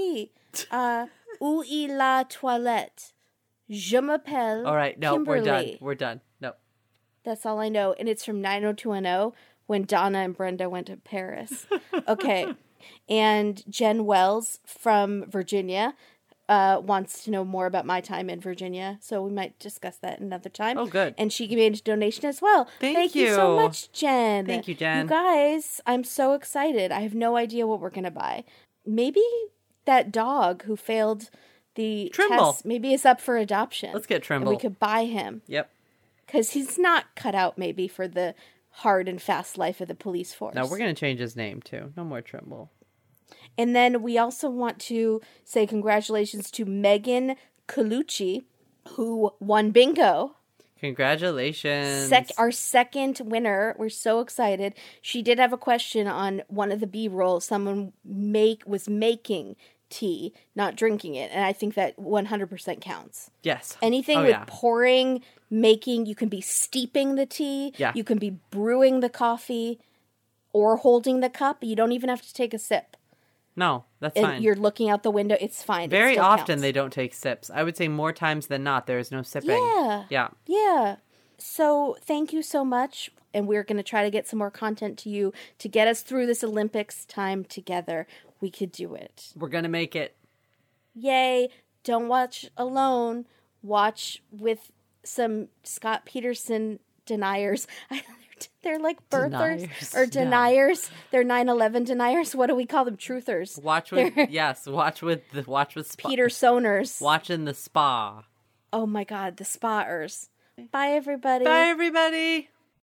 Où est la toilette? Je m'appelle All right, no, Kimberly. We're done. No. That's all I know. And it's from 90210 when Donna and Brenda went to Paris. Okay. And Jen Wells from Virginia wants to know more about my time in Virginia. So we might discuss that another time. Oh, good. And she made a donation as well. Thank you so much, Jen. Thank you, Jen. You guys, I'm so excited. I have no idea what we're going to buy. Maybe that dog who failed the Trimble. test maybe is up for adoption. Let's get Trimble. And we could buy him. Yep. because he's not cut out maybe for the hard and fast life of the police force. No, we're going to change his name too. No more Trimble. And then we also want to say congratulations to Megan Colucci, who won bingo. Congratulations. Our second winner. We're so excited. She did have a question on one of the B-roll. Someone was making tea, not drinking it. And I think that 100% counts. Yes. Anything with pouring, making, you can be steeping the tea. Yeah. You can be brewing the coffee or holding the cup. You don't even have to take a sip. No, that's and fine. You're looking out the window. It's fine. Very often counts. they don't take sips. I would say more times than not, there is no sipping. Yeah. Yeah. Yeah. So thank you so much. And we're going to try to get some more content to you to get us through this Olympics time together. We could do it. We're going to make it. Yay. Don't watch alone. Watch with some Scott Peterson deniers. They're like birthers or deniers. Yeah. They're 9/11 deniers. What do we call them? Truthers. Watch with Peter Soners. Watch in the spa. Oh my God, the spaers. Bye everybody. Bye everybody.